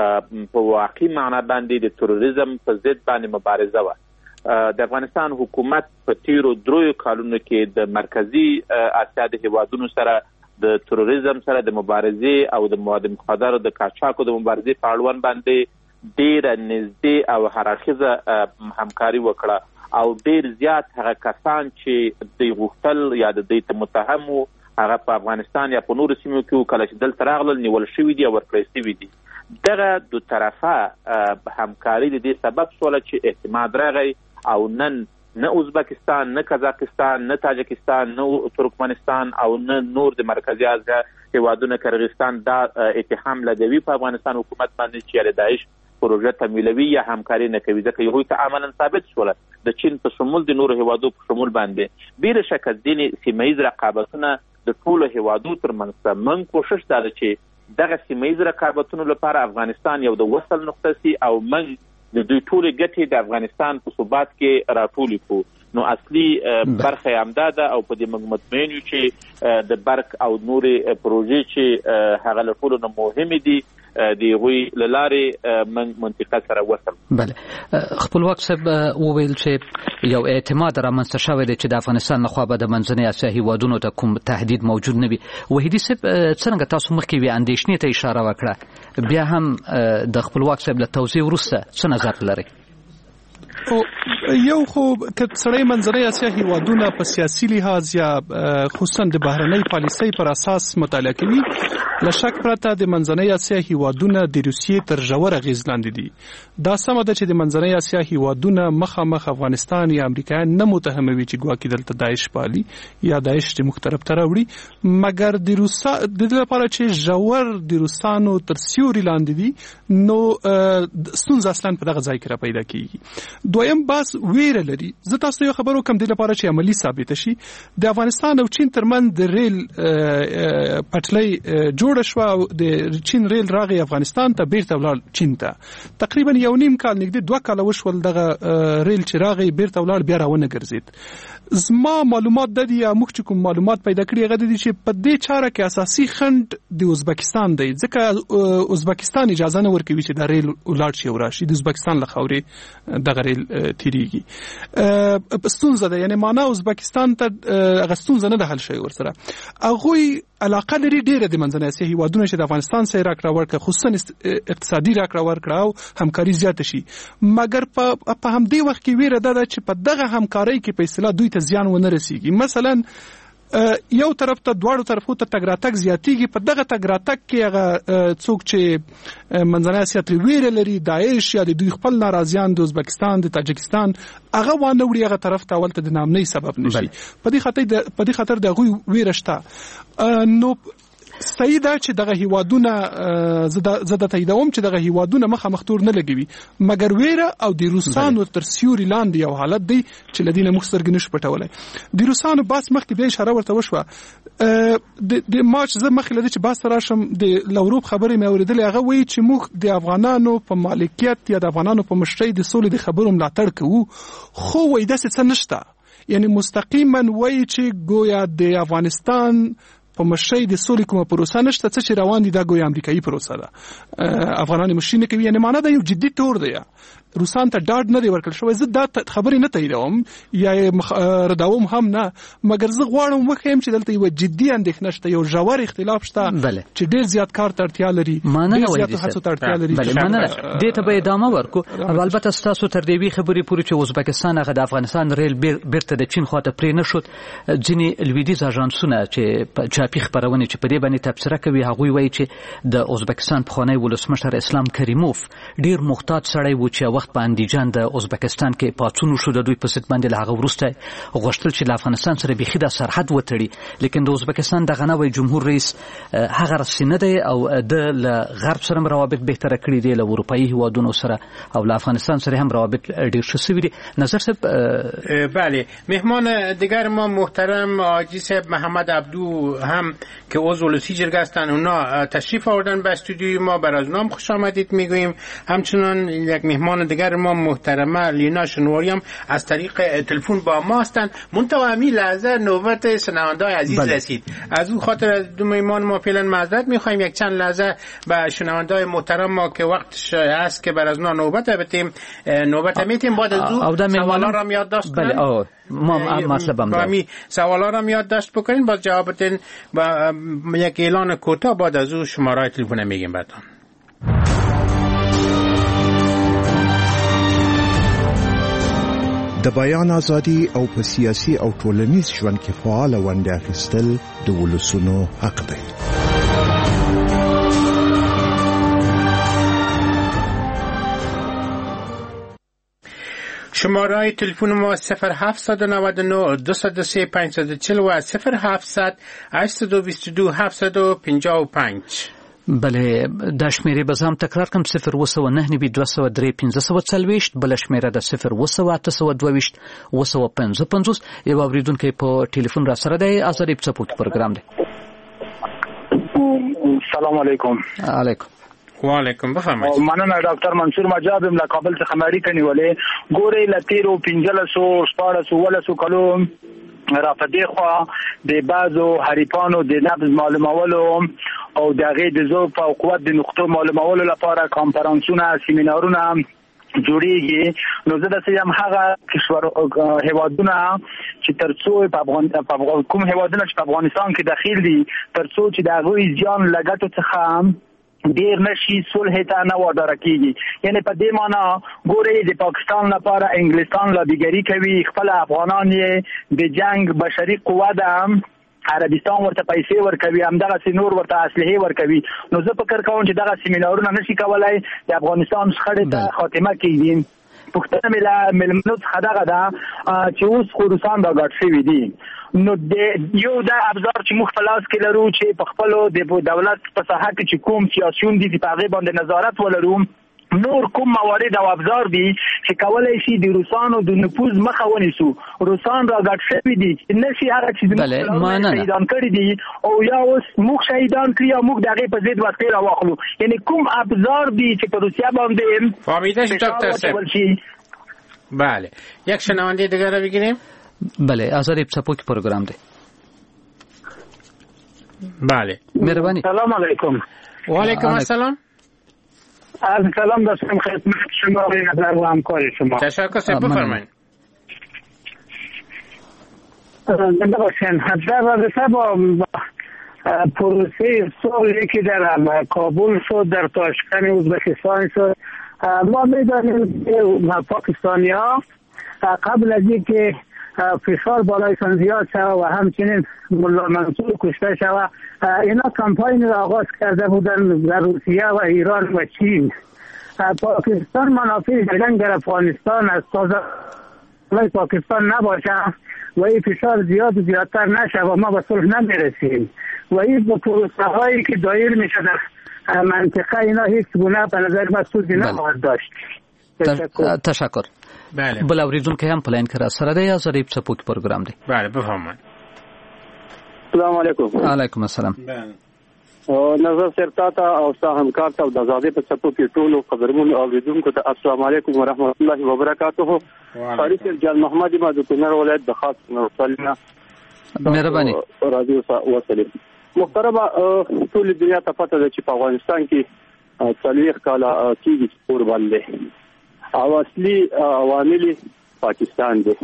په واقعي معنا باندې د تروریزم په ضد باندې مبارزه و. د افغانستان حکومت په تیرو دریو کالونو کې د مرکزی اسیا د هیوادونو سره د تروریزم سره د مبارزه او د مواد مخدر د قاچاقو د مبارزه په اړوند باندې ډیر نږدې او هراخیزه همکاري وکړه او ډیر زیات هغه کسان چې د غوښتل یا د دې متهم هغه په افغانستان یا په نورو سیمو کې کله چې دلته راغلل نیول شوي دي او ورکړل شوي دي. دغه دو طرفه همکاري د دې سبب شوله چې اعتماد راغی او نن نه ازبکستان، نه قزاقستان، نه تاجکستان، نه ترکمنستان او نه نور د مرکزی اسیا هیوادونه قرغیزستان دا اتهام لګوي په افغانستان حکومت باندې چې داعش پروژه تمویلوي یا همکاري نه کوي، ځکه یو ته عملاً ثابت شول د چین په شمول د نورو هیوادو په شمول باندې بیر شک د دې سیمایي رقابتونه د ټولو هیوادو ترمنځ من کوشش دا چې دغه سیمایي رقابتونو لپاره افغانستان یو د وصل نقطه سي او من د دوی ټول ګټې د افغانستان په ثبات کې راټولې کو. نو اصلي برخه همداده او په دې مطمئن یو چې د برق او نورې پروژې چې هغه له ټولو نه مهمې دي دی غوی لاره من منطقه سره وصل.
بله خپلواک صاحب وویل چې یو اعتماد رامنځته شوی دی چې د افغانستان لخوا به د منځنۍ اسیا هیوادونو ته کوم تهدید موجود نه وي. وحیدي صاحب څنګه تاسو مخکې وی اندېښنې ته اشاره وکړه، بیا هم د خپلواک صاحب له توضیح وروسته څه نظر لرئ؟
یو خو که سړی منځنۍ اسیا هیوادونه په سیاسي لحاظ یا خصوصا د بهرنۍ پالیسۍ پر اساس مطالعه کوي، له شک پرته د منځنۍ اسیا هیوادونه د روسیې تر ژور اغېز لاندې دي. دا سمه ده چې د منځنۍ اسیا هیوادونه مخامخ افغانستان یا امریکایان نه متهموي چې ګواکې دلته داعش پالي یا داعش چې موږ طرف ته راوړي، مګر د دې لپاره چې ژور د روسانو تر سیوري لاندې دي نو ستونزه اصلا په دغه ځای کې را پیدا کیږي. دویم بحث ویره لري. زه تاسو یو خبرو کوم د لپاره چې عملی ثابت شي، د افغانستان او چین ترمن د ریل پټلۍ جوړ شو او د چین ریل راغی افغانستان ته بیرته ولاړ چین ته. تقریبا 1.5 کال نږدې 2 کال وشول دغه ریل چې راغی بیرته ولاړ بیا راونه ګرځید. زما معلومات د دې موږ چې کوم معلومات پیدا کړی هغه د دې چې په دې چاره کې اساسي خنډ د ازبکستان دی، ځکه ازبکستان اجازه نه ورکوي چې د ریل ولاړ شي او راشي، د ازبکستان له خاورې دغه ریل تیریږي. ستونزه ده، یعنی معنا ازبکستان ته هغه ستونزه نه ده حل شوی ورسره. هغوی علاقه لري ډېره د منځنۍ اسیا هیوادونه چې د افغانستان سره راکړه ورکړه، خصوصا اقتصادي راکړه ورکړه او همکاري زیاته شي، مګر په همدې وخت کې ویره ده چې په دغه همکارۍ کې په اصطلاح دوی ته زیان ونه رسیږي. مثلا یو طرف ته دواړو طرفو ته تګ راتګ زیاتیږي، په دغه تګ راتګ کې هغه څوک چې منځنۍ اسیا ترې ویره لري، داعش یا د دوی خپل ناراضیان د ازبکستان د تاجکستان هغه وانه وړي هغه طرف ته ولته د نامنۍ سبب نشي. په دې خاطر د هغوی ویره شته. نو صحیح ده چې دغه هیوادونه زه د تاییدوم چې دغه هیوادونه مخامخ تور نه لګوي، مګر ویره او د روسانو تر سیوري لاندې یو حالت دی چې لدینه موږ سترګې نشو پټولی. د روسانو بحث مخکې بیا اشاره ورته وشوه. د مارچ زه مخکې له دې چې بحث ته راشم د لوروب خبرې مې اورېدلې، هغه وایي چې موږ د افغانانو په مالکیت یا د افغانانو په مشرۍ د سولې د خبرو ملاتړ کوو، خو وایي داسې څه نشته. یعنی مستقیما وایي چې گویا د افغانستان په مشرۍ د سولې کومه پروسه نشته، څه چې روان دي دا ګویا امریکایي پروسه ده، افغانان مشري نه کوي. یعنی معنا دا یو جدي تور دی، روسان ته ډاډ نه دی ورکړل شوی. زه دا خبرې نه تاییدوم یا رداوم هم نه، مګر زه غواړم وښیم چې دلته یو جدي اندېښنه شته، یو ژور اختلاف شته چې ډېر زیات کار ته اړتیا لري، ډېر زیات هڅو ته اړتیا لري.
دې ته به ادامه ورکو. البته ستاسو تر دې وی خبرې پورې چې ازبکستان هغه د افغانستان ریل بیرته د چین خواته پرې نه شو، ځینې لویدیځ اژانسونه چې چاپي خبرونه چې په دې باندې تبصره کوي هغوی وایي چې د ازبکستان پخوانی ولسمشر اسلام کریموف ډېر محتاط سړی و چې وخت په اندیجان د ازبکستان کې پاڅون وشو د دوی په ضد باندې، له هغه وروسته غوښتل چې له افغانستان سره بیخي د سرحد وتړي، لیکن د ازبکستان دغه نوی جمهور رئیس هغه راسي نه دی او د له غرب سره روابط بهتره کړي دي، له اروپایي هیوادونو سره او له افغانستان سره هم روابط ډېر ښه شوي دي. نظر صاحب.
بله، مهمان دیگر ما محترم حاجی صاحب محمد عبدو هم که عضو ولسی جرگه هستند، اونا تشریف آوردن به استودیوی ما، بر از نام خوش آمدید میگوییم. همچنان یک مهمان دیگر ما محترمه لینا شنواری هم از طریق تلفن با ما هستند. منتها همین لحظه نوبت شنونده‌های عزیز رسید، از اون خاطر از دو مهمان ما فعلا معذرت میخوایم. یک چند لحظه به شنونده‌های محترم ما که وقتش هست که بر از نوبت بتیم میتیم بعد از اون سوالا را یادداشت کنیم.
بله ما مطلبم
دارم سوالا را یادداشت بکنین، باز جواب بدین با یک اعلان کوتاه، بعد از اون شماره تلفن میگیم براتون.
د بیان ازادي او په سیاسي او ټولنیز ژوند کې فعال ونډه اخیستل د ولسونو حق دی.
شماره تلفن ما 0799 203 540 و 0700 822 755.
بله، د شمیرې به زم تکرار کوم 009 203 540 بل شمیره د 0 222 یو اوریدونکو په ټلیفون را سره دی. آزادی په سپورت پروګرام دی.
سلام علیکم.
علیکم. وعلیکم بفرمایئ.
مننه ډاکټر منصور مجاب له کابل څخه مړی کني ولې ګورې لتیرو 1514 کلو را پدې خو د بازو حریفانو د نبض معلومولو او د غې د ذوق او قوت د نقطو معلومولو لپاره کانفرنسونه سیمینارونه جوړیږي. نو زه د سیم هغه کشور هیوادونه چې ترڅو په کوم هیوادونه چې په افغانستان کې داخل دي ترڅو چې د هغوی ځان لګټو څخه ډیر نشي صلح ته نه وادار کیږي. یعنی په دې معنی ګوري د پاکستان لپاره انګلستان لابیګری کوي، خپل افغانان یې د جنگ بشري قوه ده، عربستان ورته پیسې ورکوي، همدغه سينور ورته اسلحه ورکوي. نو زه فکر کوم چې دغه سیمینارونه نشي کولای د افغانستان شخړې ته خاتمه کړي. پښتنه ملمنو څخه دغه ده چې اوس خراسان دا ګډ شوی دي. نو د یو د ابزار چې موږ په لاس کې لرو چې په خپل د دولت په ساحه کې چې کوم سیاسيون دي په هغه باندې نظارت ولرو، نور کوم موارد او ابزار دي چې کولای شي د روسانو د نفوذ مخه ونیسو. روسان را ګډ شوی دي چې نشي هغه چې موږ شهیدان کړی دي او یا اوس موږ شهیدان کړی او موږ دغه په ضد وسیله راوخلو. یعنی کوم ابزار دي چې په روسیا باندې
فهمیده شد دکتر صاحب. بله یک شنونده دیگر رو بگیریم.
بله آزاد سپوک پروگرام ده.
بله
مهربانی.
سلام علیکم.
و علیکم السلام.
از سلام داشتم خدمت شما و نظر و همکار شما.
تشکر صاحب بفرمایید.
زنده باشین. در رابطه با پروسه صلحی که در کابل شد، در تاشکند ازبکستان شد، ما می‌دانیم که پاکستانی‌ها قبل از اینکه فشار بالایشان زیاد شود و همچنین ملا منصور کشته شود، اینا کمپاین را آغاز کرده بودند در روسیه و ایران و چین. پاکستان منافع جنگ در افغانستان از سازمان پاکستان نباشه و این فشار زیاد و زیادتر نشه و ما به صلح نمیرسیم و این با پروسه هایی که دایر میشه در منطقه اینا هیچ گونه به نظر من سودی نخواهد داشت.
تشکر.
بله.
بل اوریدونکو هم پلاین کرا سره دی یا ظریف سپوک پروگرام دی.
بله بفرمایید.
السلام علیکم.
علیکم السلام.
بله.
نظر سرتا ته او ستا همکار ته د آزادۍ په څپو کې ټولو خبرونو اوریدونکو ته السلام علیکم ورحمت الله وبرکاته. فاریق جان محمد ما د کونړ ولایت د خاص نورسلنا.
مهرباني.
رادیو وسلم. محترمه ټول دنیا ته پته ده چې په افغانستان کې 40 کاله کېږي پور باندې او اصلي عوامل پاکستان دي.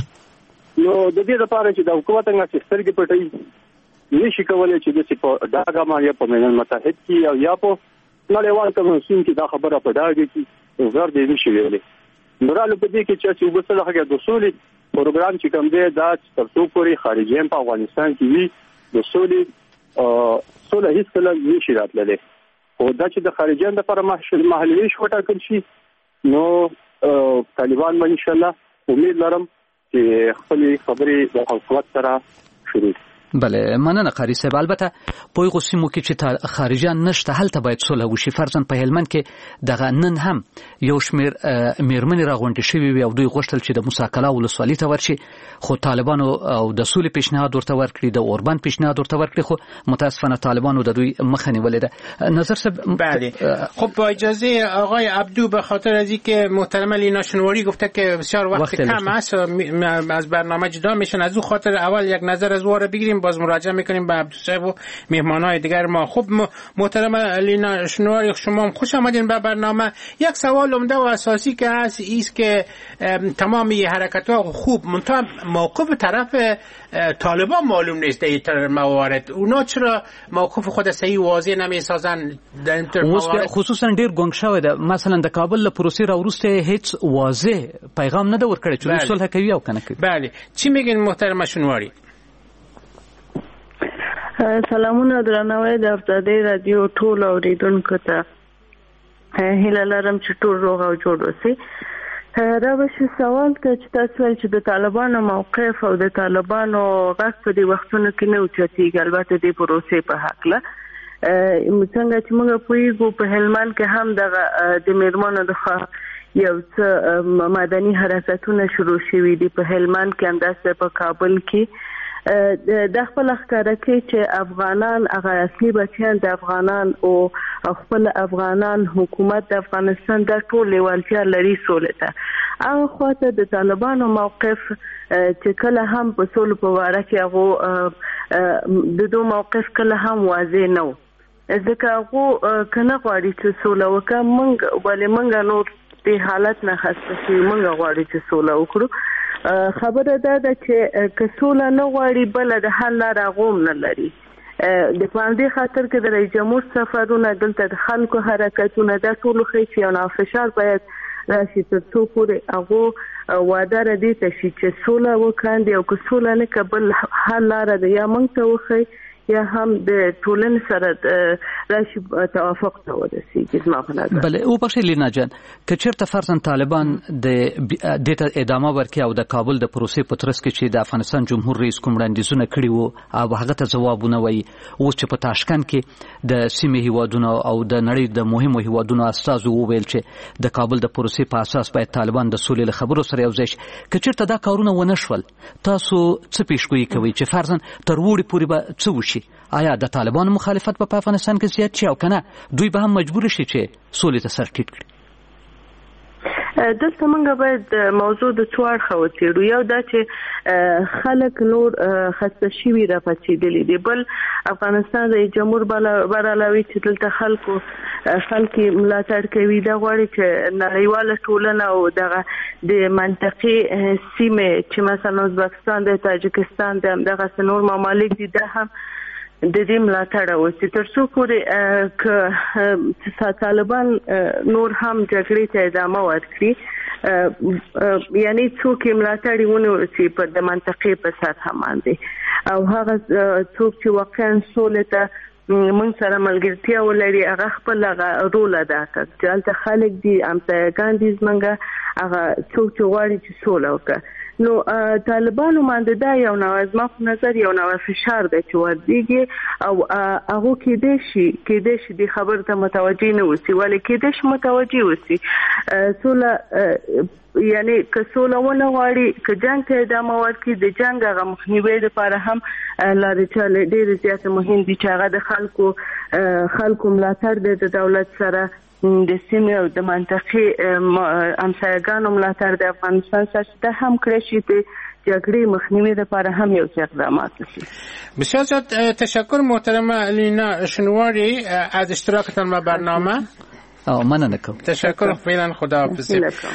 نو د دې لپاره چې د حکومت څنګه سترګې پټي نشي کولای چې د په ډاګه باندې په ملل متحد کې او یا په نړیوال کنوانسیون کې دا خبره په ډاګه کې زړه دې نشي ویلې. نوراله په دې کې چې وبسله هغه د اصولي پروګرام چې کوم دی دا تر څو پورې خارجيان په افغانستان کې وي د اصولي صلح هیڅ کله نشي راتللی. او دا چې د خارجيان لپاره محلي شو ټاکل شي نو طالبان ان شاء الله امید لرم چې خپل خبرې د حکومت سره شروع.
بله مننه قاری صاحب. البته په یو سیمو کې چې خارجيان نشته هلته باید صلح وشي. فرضاً په هلمند کې دغه نن هم یو شمیر میرمنې راغونډې شوي وي او دوی غوښتل چې د موسی ولسوالۍ ته ورشي، خو طالبانو او د صلح پیشنهاد ورته ورکړي، د اوربند پیشنهاد ورته ورکړي، خو متاسفانه طالبانو د دوی مخه نیولې ده. نظر صاحب
بله. خب با اجازه آقای عبدو به خاطر از اینکه محترم لینا شنواری گفته که بسیار وقت کم است از برنامه جدا میشن، از اون خاطر اول یک نظر از واره بگیریم باز مراجعه میکنیم به عبدالصاحب و مهمانای دیگر ما. خب محترم لینا شنواری شما خوش آمدین به برنامه. یک سوال عمده و اساسی که هست است که تمام این حرکت ها خوب منتها موقف طرف طالبان معلوم نیست در این موارد. اونا چرا موقف خود صحیح واضح نمیسازن در این موارد؟
خصوصا ډیر ګونګ شوی ده. مثلا د کابل له پروسې راوروسته هیڅ واضح پیغام نه ده ورکړی چې صلح کوي او کنه کوي.
بله چی میگین محترم شنواری؟
سلامونه درنوي د افزادې رادیو ټول اوریدونکو ته هیله لرم چې ټول روغ او جوړ اوسئ. راوښي سوال ته چې تاسو ول چې د طالبانو موقف او د طالبانو غږ په دې وختونو کې نه اوچتېږي، البته د پروسې په حقله څنګه چې موږ پوهیږو په هلمند کې هم د میرمنو د یو څه مدني حرکتونه شروع شوي دي. په هلمند کې همداسې په کابل کې د خپل ښکاره کې چې افغانان هغه اصلي بچیان د افغانان او خپل افغانان حکومت د افغانستان د ټول لیوالتیا لري سولې ته. هغه خواته د طالبانو موقف چې کله هم په سولو په واره کې هغه د دوه موقف کله هم واضح نه و، ځکه هغه کنه غواړي چې سوله وکړي. موږ نور په حالت نه خسته شي، موږ غواړو چې سوله وکړو. خبره ده چې که سوله نه غواړي بل د حل لاره غوم نه لري. د پاندې خاطر کې د رئیس جمهور سفرونه دلته د خلکو حرکتونه دا ټول خېچ یو نه فشار باید راشي تر څو پورې هغه وعده را دي چې سوله وکاندي او که سوله نه قبل حل لاره ده یا موږ ته وخی یا هم د ټولنې سره راشي توافق ته ورسیږي زما په نظر.
بله او بخښئ لینا جان که چېرته فرضاً طالبان دې ته ادامه ورکړي او د کابل د پروسې په ترڅ کې چې د افغانستان جمهور رئیس کوم وړاندیزونه کړي وو او هغه ته ځوابونه وایي، اوس چې په تاشکند کې د سیمې هیوادونو او د نړۍ د مهمو هیوادونو استازو وویل چې د کابل د پروسې په اساس باید طالبان د سولې له خبرو سره یو ځای شي، که چېرته دا کارونه ونه شول تاسو څه پیشګویي کوئ چې فرضاً تر وړي پورې به څه وشي؟ آیا د طالبانو مخالفت په افغانستان کې زیات شي او کنه دوی به هم مجبور شي چې سولې ته سر ټیټ کړي؟
دلته موږ باید موضوع د څو اړخه وڅېړو. یو دا چې خلک نور خسته شوي راپاڅېدلي دي، بل افغانستان رئیس جمهور برالاوي چې دلته خلک ملاتړ کوي، دا غواړي چې نړیواله ټولنه او دغه د منطقې سیمې چې مثلا ازبکستان د تاجکستان د همدغه نور ممالک دي دا هم د دې ملاتړ وکړي تر څو پورې که طالبان نور هم جګړې ته ادامه ورکړي، یعنی څوک ملاتړ ونیسي په د منطقې په سطح باندې او هغه څوک چې واقعا سولې ته موږ سره ملګرتیا ولري هغه خپل رول ادا کوي چې هلته خلک دي همسایګان دي زموږ هغه څوک چې غواړي چې سوله وکړي. نو طالبانو باندې دا یو نوع زما په نظر یو نوع فشار دی چې ورځيږي او هغه کېدای شي د خبر ته متوجي نه وسی، ولې کېدای شي متوجي وسی سوله، یعنی که سوله ونه غواړي که جنگ ته ادامه ورکړي د جنگ هغه مخنیوي لپاره هم لارې چارې ډېرې زیاتې مهم دي چې هغه د خلکو ملاتړ دی د دولت سره د سیمې او د منطقې همسایګانو ملاتړ د افغانستان سره ده هم کړی شي د جګړې مخنیوي لپاره هم یو څه اقدامات وشي.
بسیار زیاد تشکر محترمه لینا شنواری از اشتراکتان و برنامه.
مننه کوم.
تشکر فعلا خداحافظ.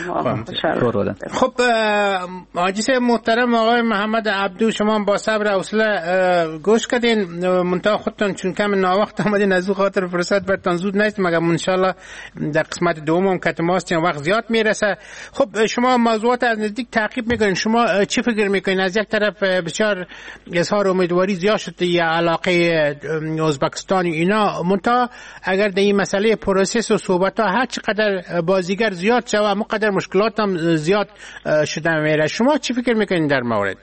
خب حاجی صاحب محترم آقای محمد عبدو، شما با صبر و حوصله گوش کردین، منتها خودتون چون کم ناوقت آمدین از او خاطر فرصت برتان زود نیست، مگر ان شاء الله در قسمت دوم هم که تماس وقت زیاد میرسه. خب شما موضوعات از نزدیک تعقیب میکنین، شما چی فکر میکنین؟ از یک طرف بسیار اظهار امیدواری زیاد شده یا علاقه ازبکستان اینا، منتها اگر در این مسئله پروسس و صحبت‌ها هر چقدر بازیگر زیاد شود مقدر مشکلات هم زیاد شده میره. شما چی فکر میکنین در مورد؟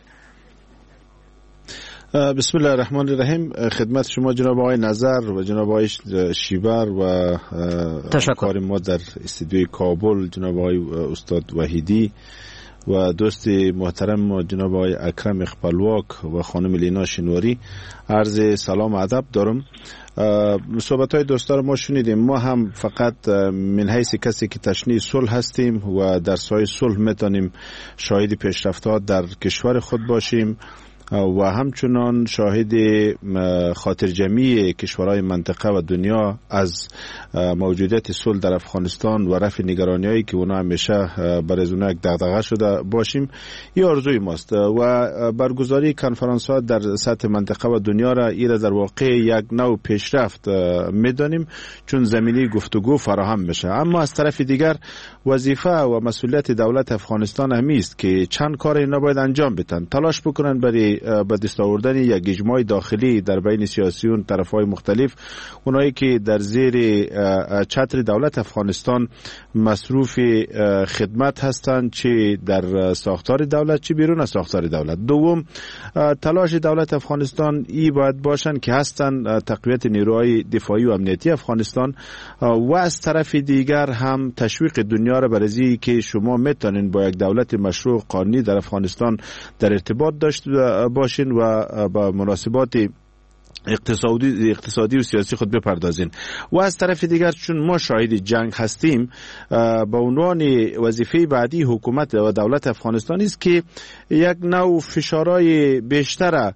بسم الله الرحمن الرحیم. خدمت شما جناب آقای نظر و جناب آقای شیبر و کار ما در استودیوی کابل جناب آقای استاد وحیدی و دوست محترم جناب آقای اکرم اخپلواک و خانم لینا شنواری عرض سلام و ادب دارم. صحبت های دوستان ما شنیدیم، ما هم فقط من حیث کسی که تشنی صلح هستیم و در سایه صلح میتونیم شاهد پیشرفت‌ها در کشور خود باشیم و همچنان شاهد خاطر جمعی کشورهای منطقه و دنیا از موجودیت صلح در افغانستان و رفع نگرانی‌هایی که اونا همیشه برای اونا یک دغدغه شده باشیم. این آرزوی ماست و برگزاری کنفرانس‌ها در سطح منطقه و دنیا را ایره در واقع یک نوع پیشرفت میدانیم چون زمینه گفتگو فراهم میشه. اما از طرف دیگر وظیفه و مسئولیت دولت افغانستان همی است که چند کار اینا باید انجام بدن، تلاش بکنن برای به دست آوردن یک اجماع داخلی در بین سیاسیون طرفهای مختلف، اونایی که در زیر چتر دولت افغانستان مصروف خدمت هستند، چه در ساختار دولت چه بیرون از ساختار دولت. دوم، تلاش دولت افغانستان ای باید باشن که هستند تقویت نیروهای دفاعی و امنیتی افغانستان و از طرف دیگر هم تشویق دنیا را برای که شما میتونین با یک دولت مشروع قانونی در افغانستان در ارتباط داشته باشین و با مناسبات اقتصادی و سیاسی خود بپردازین. و از طرف دیگر چون ما شاهد جنگ هستیم، با عنوان وظیفه بعدی حکومت و دولت افغانستان است که یک نوع فشارهای بیشتر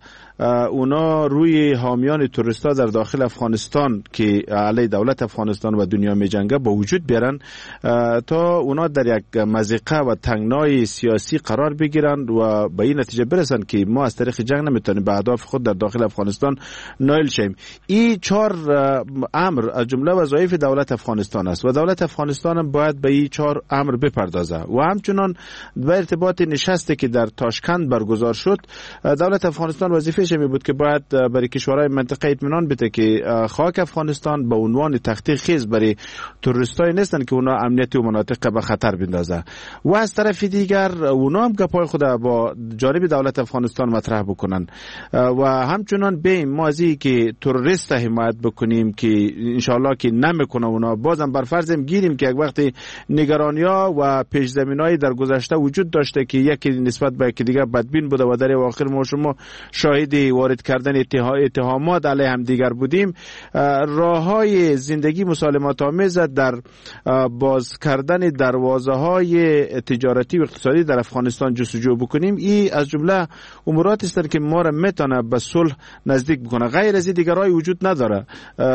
اونا روی حامیان تروریستا در داخل افغانستان که علیه دولت افغانستان و دنیا میجنگه با وجود بیارن تا اونا در یک مضیقه و تنگنای سیاسی قرار بگیرن و به این نتیجه برسن که ما از طریق جنگ نمیتونیم به اهداف خود در داخل افغانستان نائل شیم. این 4 امر از جمله وظایف دولت افغانستان است و دولت افغانستان هم باید به این 4 امر بپردازه و همچنان به ارتباط نشستی که در تاشکند برگزار شد دولت افغانستان وظیفه‌اش می بود که باید برای کشورهای منطقه اطمینان بده که خاک افغانستان به عنوان تخته خیز برای تروریستای نیستن که اونا امنیت و مناطق به خطر بندازه و از طرف دیگر اونا هم گپای خود با جانب دولت افغانستان مطرح بکنن و همچنان به مازی که تروریست حمایت بکنیم که انشالله که نمیکنه اونا. بازم بر فرض گیریم که یک وقتی نگرانی‌ها و پیش زمینه‌ای در گذشته وجود داشته که یکی نسبت به یکی دیگر بدبین بوده و در واقع ما شما شاهد وارد کردن اتهامات علیه هم دیگر بودیم. راه‌های زندگی مسالمت آمیز در باز کردن دروازه‌های تجارتی و اقتصادی در افغانستان جستجو بکنیم. این از جمله امورات است که ما را میتونه به صلح نزدیک بکنه. غیر از این دیگر راهی وجود نداره.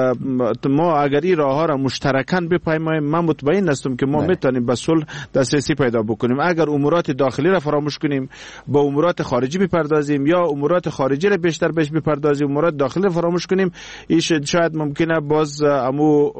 ما اگر این راه‌ها را مشترکاً بپیماییم من مطمئن هستم که ما میتونیم به صلح دسترسی پیدا بکنیم. اگر امورات داخلی را فراموش کنیم با امورات خارجی بپردازیم یا امورات خارجی را بیشتر بهش بپردازیم امورات داخلی را فراموش کنیم این شاید ممکنه باز امو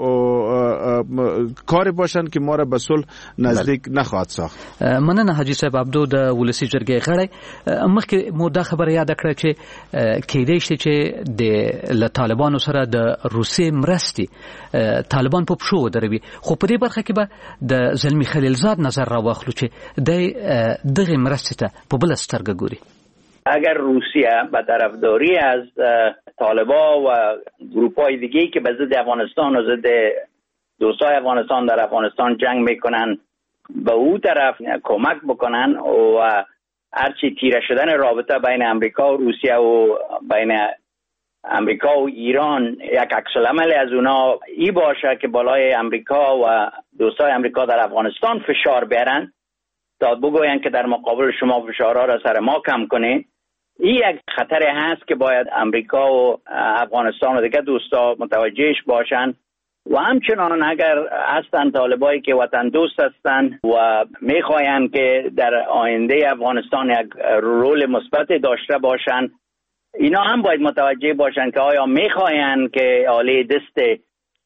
کاری باشن که ما را به صلح نزدیک نخواهد ساخت.
مننه حاجی صاحب عبدو د ولسی جرګې غړی مخکې مو دا خبره یاد کړه چې کېدای شي چې د طالبانو سره د روسي مرستي طالبان په پښو دروي خو په دې برخه کې به د زلمی خلیلزاد نظر را واخلو چې دغه مرستې ته په بل سترګه ګوري.
اگر روسیه به طرفداری از طالبان و گروپ‌های دیگه‌ای که به ضد افغانستان و ضد دوستای افغانستان در افغانستان جنگ میکنن به او طرف کمک بکنن و هرچی تیره شدن رابطه بین امریکا و روسیه و بین امریکا و ایران یک عکس العمل از اونا ای باشه که بالای امریکا و دوستای امریکا در افغانستان فشار بیارن تا بگوین که در مقابل شما فشارها را سر ما کم کنه. این یک خطر هست که باید امریکا و افغانستان و دیگه دوستا متوجهش باشن و همچنان اگر هستن طالبایی که وطن دوست هستن و میخواین که در آینده افغانستان یک رول مثبت داشته باشن اینا هم باید متوجه باشن که آیا میخواین که آله دست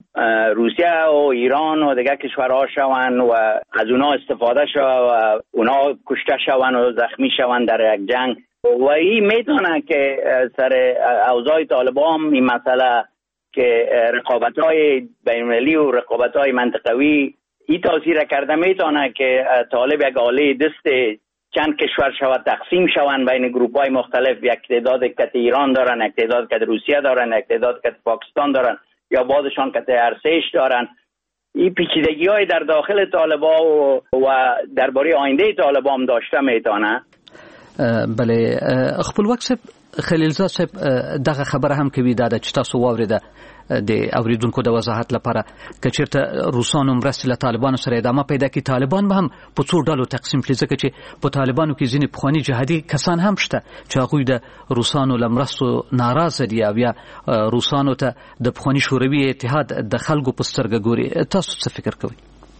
روسیه و ایران و دیگه کشورها شون و از اونا استفاده شو و اونا کشته شون و زخمی شون در یک جنگ و این میتونه که سر اوضاع طالبان این مسئله که رقابت‌های بین‌المللی و رقابت‌های منطقوی این تاثیر کرده میتونه که طالب یک آله دست چند کشور شود تقسیم شوند بین گروه‌های مختلف. یک تعداد کت ایران دارن، یک تعداد کت روسیه دارن، یک تعداد کت پاکستان دارن یا بعضشان کت ارسش دارن. این پیچیدگی‌های در داخل طالبان و درباره آینده طالبان داشته میتونه.
بله خپلواک صاحب خلیلزاد صاحب دغه خبره هم کوي دا چې تاسو واوریده د اوریدونکو د وضاحت لپاره که چیرته روسانو مرستې له طالبانو سره ادامه پیدا کړي طالبان به هم په څو ډلو تقسیم کړي ځکه چې په طالبانو کې ځینې پخواني جهادي کسان هم شته چې هغوی د روسانو له مرستو ناراضه دي او یا روسانو ته د پخواني شوروي اتحاد د خلکو په سترګه ګوري. تاسو څه فکر کوئ؟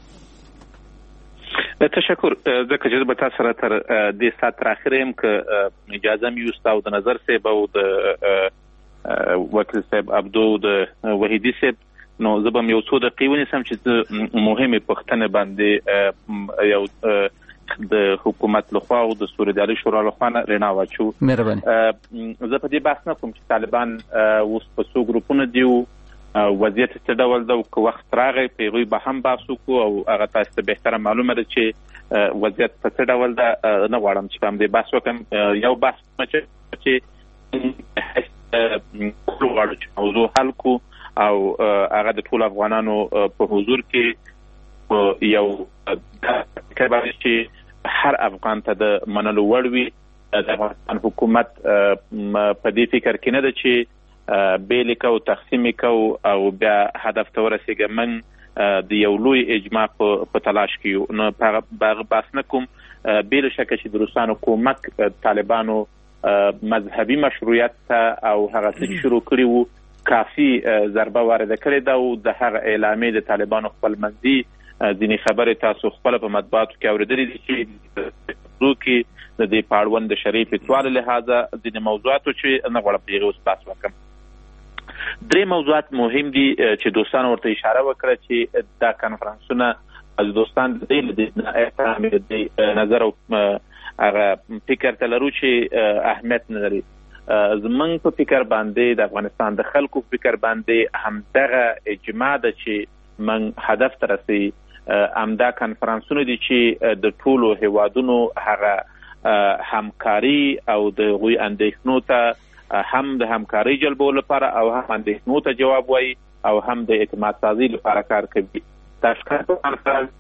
تشکر. ځکه چې به تاسو سره تر دې ساعت تر اخره هم که اجازه مې یوستا او د نظر صاحب او د وکیل صاحب عبدو د وحیدي صاحب نو زه به یو څو دقیقې ونیسم چې مهمې پوښتنې باندې یو د حکومت لخوا او د سوریداري شورا لخوا رڼا واچو.
مهرباني.
زه په دې بحث نه کوم چې طالبان اوس په څو ګروپونو دي وضعیت څه ډول ده او که وخت راغی په هغوی به هم بحث وکړو او هغه تاسو ته بهتره معلومه ده چې وضعیت په څه ډول ده. نه غواړم چې په همدې بحث وکړم. یو بحث چې ټول غواړو چې موضوع حل کړو او هغه د ټولو افغانانو په حضور کې یو کباړي چې هر افغان ته د منلو وړ وي. د افغانستان حکومت په دې فکر کې نه ده چې بیل کو تقسیم کو او بیا هدف ته ورسېږي. من د یو لوی اجماع په تلاش کې نو په بحث نه کوم. بیل شکه چې د روسانو کومک طالبانو مذهبي مشروعیت ته او هغه څه شروع کړی وو کافي ضربه وارده کړې ده او د هغه اعلامیې د طالبانو خپل منځي ځینې خبرې تاسو خپل په مطبوعاتو کې اورېدلې دي چې د دې پاړوند د شرعي فتوا له لحاظه ځینې موضوعاتو چې نه غواړم په هغې اوس بحث وکړم. 3 موضوعات مهم دي چې دوستان ورته اشاره وکړه چې دا کنفرانسونه از دوستان د دې احترام د نظر او هغه فکر ته لرو چې اهمیت نه لري. زمونږ په فکر باندې د افغانستان د خلکو فکر باندې همدغه اجماع ده چې موږ هدف ته رسي. همدا کنفرانسونه دي چې د ټولو هیوادونو هغه همکاري او د هغوی اندېښنو ته هم د همکاري جلبولو لپاره او هم اندېښنو ته جواب وایي او هم د اعتماد سازي لپاره کار کوي. تشکیل په کنفرانس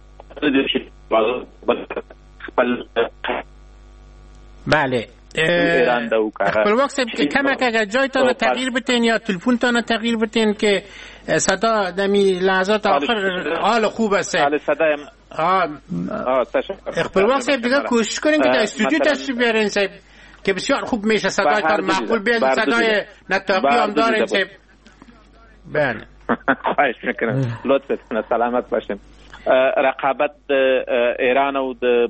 کې
بله خپلواک صاحب که کمک اگر جایتان رو تغییر بتین یا تلفونتان رو تغییر بتین که صدا دمی لحظات آخر حال خوب است. خپلواک صاحب دیگه کوشش کنین که در استودیو تشریف بیارین صاحب که بسیار خوب میشه صدایتان معقول بیاد. صدای نطاقی هم دارین صاحب. بله
خواهش میکنم لطفا سلامت باشین. رقابت د ایران او د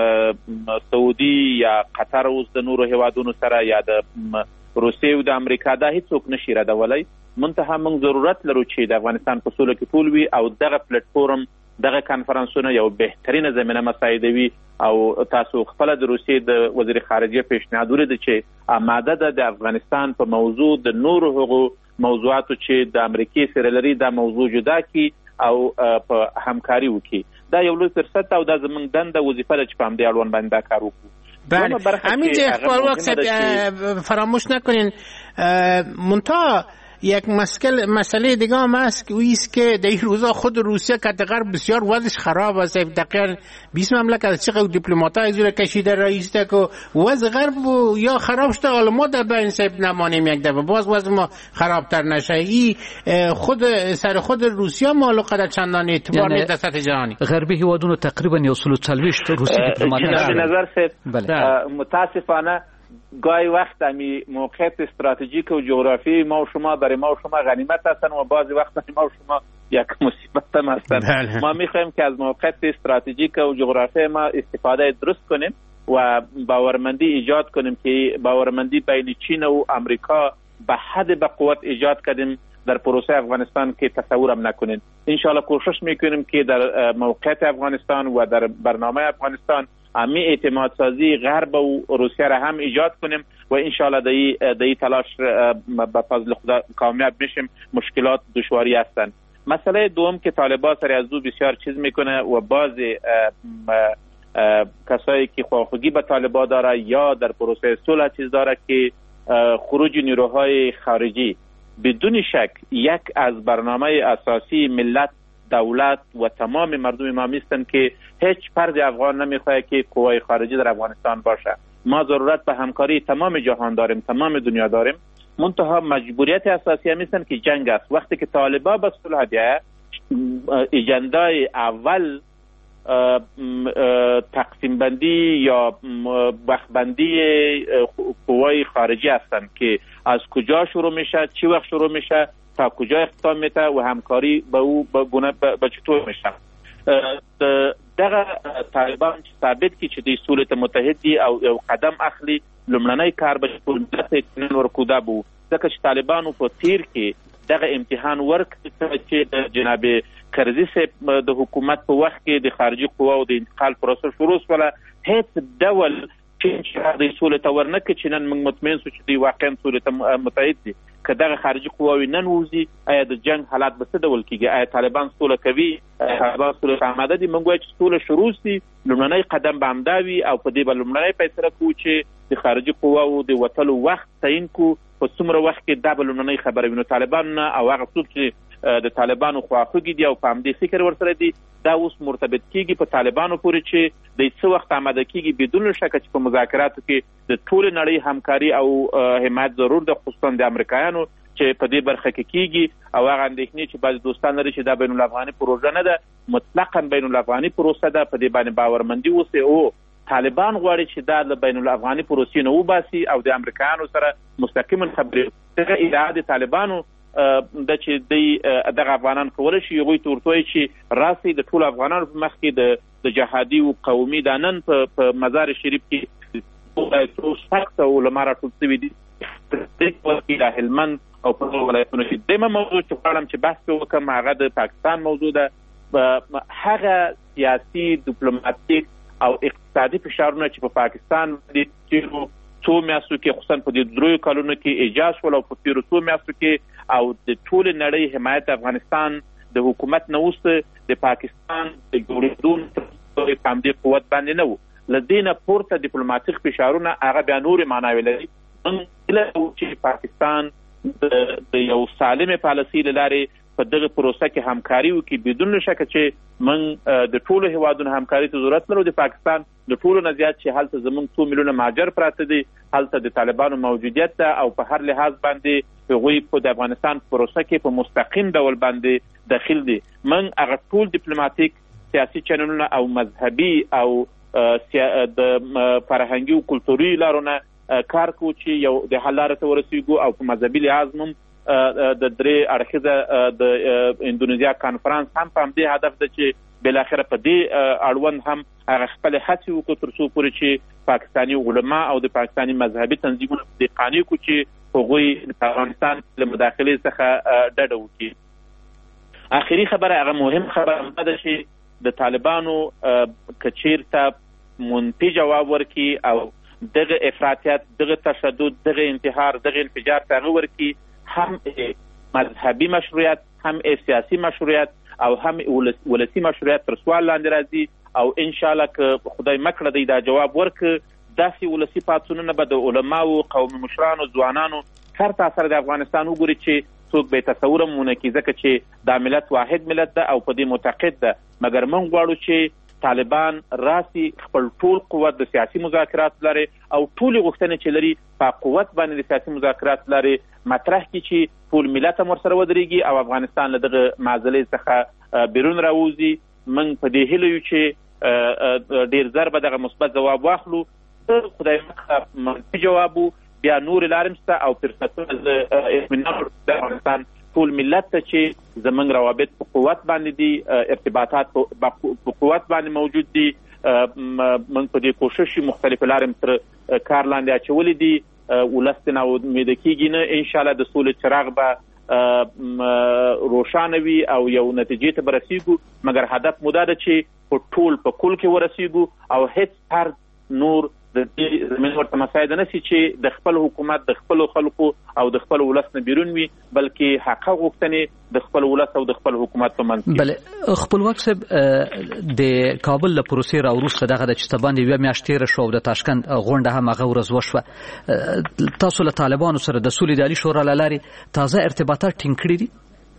سعودي یا قطر او د نورو هیوادونو سره یا د روسیې او د امریکا دا هیڅوک نشي ردولی. منتها موږ ضرورت لرو چې د افغانستان په سوله کې ټول وي او دغه پلیټفورم دغه کنفرانسونه یو بهترینه زمینه مساعدوي او تاسو خپل د روسیې د وزیر خارجه پیشنهاد ورته چې آماده ده د افغانستان په موضوع د نورو هغو موضوعاتو چې د امریکای سره لري دا موضوع جدا کی او په همکاري وکړي. دا یو لوی فرصت او دا زموږ دنده وظیفه ده چې په همدې اړوند باندې دا کار وکړو.
بله همین چې خپلواک صاحب فراموش نکنین منتها یک مسئله دیگه هم هست که اویست که در این روزا خود روسیه که غرب بسیار وضعش خراب است. دقیقا 20 مملکت از چقدر دیپلمات های زور کشیده رئیس ده که وضع غرب یا خراب شده حالا ما در بین صاحب نمانیم یک دفعه باز وضع ما خرابتر نشه. این خود سر خود روسیه ما لقد چندان اعتبار نیست در سطح جهانی.
غربی هیوادونو تقریبا 140 روسی دیپلمات
جناب نظر صاحب متاسفانه گاهی وقت امی موقعیت استراتژیک و جغرافی ما و شما برای ما و شما غنیمت هستن و بعضی وقت ما و شما یک مصیبت هم هستن. ما میخوایم که از موقعیت استراتژیک و جغرافی ما استفاده درست کنیم و باورمندی ایجاد کنیم که باورمندی بین چین و امریکا به حد به قوت ایجاد کردیم در پروسه افغانستان که تصورم نکنین. انشاءالله کوشش میکنیم که در موقعیت افغانستان و در برنامه افغانستان امی اعتماد سازی غرب و روسیه را هم ایجاد کنیم و انشاءالله در این تلاش به فضل خدا کامیاب میشیم. مشکلات دشواری هستند. مسئله دوم که طالبان سر از دو بسیار چیز میکنه و بعضی کسایی که خواخوگی به طالبان داره یا در پروسه صلح چیز داره که خروج نیروهای خارجی بدون شک یک از برنامه اساسی ملت دولت و تمام مردم ما میستن که هیچ فرد افغان نمیخواد که قوای خارجی در افغانستان باشه. ما ضرورت به همکاری تمام جهان داریم، تمام دنیا داریم. منتها مجبوریت اساسی هستن که جنگ است. وقتی که طالبان به صلح بیاید اجندای اول تقسیم بندی یا بخبندی قوای خارجی هستن که از کجا شروع میشه، چی وقت شروع میشه، تا کجا اختتام میته و همکاری به او به چطور میشه. دغه طالبان ثابت کی چې د صلح متحدی او یو قدم اخلي لمړنۍ کار به ټول ملت ورکوده بو. ځکه چې طالبانو په تیر کې دغه امتحان ورکړ چې د جناب کرزي صاحب د حکومت په وخت کې د خارجي قواو د انتقال پروسه شروع شوه. هیڅ ډول چې د صلح ته ورنکړي چې نن موږ مطمئن سو چې د واقعا صلح متحد دي. که دغه خارجي قواوی نن وځي آیا د جنگ حالات به څه ډول کیږي؟ آیا طالبان صلح کوي؟ طالبان صلح آماده دي؟ موږ وایو چې صلح شروع سي، لومړنی قدم به همدا وي او په دې به لومړنی فیصله کوو چې د خارجي قواو د وتلو وخت تعیین کو په څومره وخت کې دا به لومړنی خبره وي. نو طالبان او هغه څوک چې د طالبانو خواخوږي دي او په همدې فکر ورسره دي دا اوس مرتبط کیږي په طالبانو پورې چې د څه وخت آماده کیږي بدون شک چې په مذاکراتو کې د ټول نړۍ همکاري او حمایت ضرور ده، خصوصا د امریکایانو چې په دې برخه کې کیږي او هغه اندېښنې چې بعض دوستان لري چې دا بین الافغاني پروژه نه ده، مطلقاً بین الافغاني پروسه ده. په دې باندې باورمندي اوسه او طالبان غواړي چې دا د بین الافغاني پروسې نه وباسي او د امریکایانو سره مستقیما خبرې دغه ادعا د طالبانو د چې دغه افغانان کولی شي هغوی ته ورته وایي چې راسئ د ټولو افغانانو په مخ کې د جهادي او قومي دا نن په مزار شریف کې څو سخته علما راټول سوي دي د هلمند او په ولایتونو کې. دویمه موضوع چې غواړم چې بحث وکړم هغه د پاکستان موضوع ده. هغه سیاسي ډیپلوماتیک او اقتصادي فشارونه چې په پاکستان د تیرو څو میاشتو کې خصوصا په دې 3 کلونو کې ایجاد شول او په تیرو څو میاشتو کې او د ټول نړۍ حمایت افغانستان د حکومت نه وسته د پاکستان د جوړېدو په پامدې قوت باندې نه وو. لدينا پورته ډیپلوماټیک فشارونه هغه بیا نور معنی لري چې پاکستان د یو سالمه پالیسي لاري په دغه پروسه کې همکاري وکړي بدون شک چې من د ټولو هیوادونو همکاري ته ضرورت لرو. د پاکستان د ټولو نه زیات چې هلته زموږ 2 میلیونه مهاجر پراته دي، هلته د طالبانو موجودیت ده او په هر لحاظ باندې هغوی په د افغانستان پروسه کې په مستقیم ډول باندې داخل دي. من هغه ټول ډیپلوماټیک سیاسي چینلونه او مذهبي او د فرهنګي او کلتوري لارونه کار کوو چې یو د حل لارې ته ورسیږو او په مذهبي لحاظ هم د 3 اړخیزه د اندونیزیا کانفرنس هم په دې هدف ده چې بل اخر په دې اړوند هم هغه خپل هڅې وکړي تر څو پورې چې پاکستاني علما او د پاکستاني مذهبي تنظیمونو د قانوني کو چې هغوی د افغانستان له مداخلې څخه ډډه وکړي. اخري خبره هغه مهم خبره ده چې د طالبانو کچیر ته منفي جواب ورکړي او دغه افراطیت، دغه تشدد، دغه انتحار، دغه انفجار ته ورکړي، هم مذهبي مشروعیت، هم سیاسي مشروعیت او هم ولسی مشروعیت تر سوال لاندې راځي او ان شاء الله که خدای مکړه دی دا جواب ورکړي داسې ولسی پاڅونونه به د علماو، قومي مشرانو، ځوانانو هر تاثر د افغانستان وګوري چې څوک به تصور مونږ کې ځکه چې دا ملت واحد ملت ده او په دې معتقد ده. مګر موږ غواړو چې طالبان راسي خپل ټول قوت د سیاسي مذاکرات لري او ټول غوښتنې چې لري په قوت باندې د سیاسي مذاکرات لري مطرح کړي چې ټول ملت هم ورسره ودرېږي او افغانستان له دغه معضلې څخه بیرون راوځي. موږ په دې هیله یو چې ډیر زر به دغه مثبت ځواب واخلو. خدای مخه منفي جواب بیا نور لارم شته او فرصتونه د اطمینان د افغانستان ټول ملت ته چې زمونږ روابط په قوت باندې دي، ارتباطات په قوت باندې موجود دي. موږ په دې کوشش مختلف لارې تر کار لاندې اچولې دي. ولستنه امید کیږي نه ان شاء الله د سولې چراغ به روښانه وي او یو نتیجې ته برسېږو. مګر هدف مو دا ده چې په ټول په کل کې ورسېږو او هیڅ فرد نور د دې زمين ورته مساعده نشي چې د خپل حکومت، د خپل خلکو او د خپل ولس نه بیرون وي، بلکې حق غوښتنې د خپل ولس او د خپل حکومت په منځ کې.
بل خپلواک صاحب د کابل له پروسې را وروسته دغه د چتباندې یو میاشت تیر شو د تاشکند غونډه هم هغه ورځ وشوه. تاسو له طالبانو سره د سولې د عالی شورا لاري تازه ارتباطات ټینګ کړي دي؟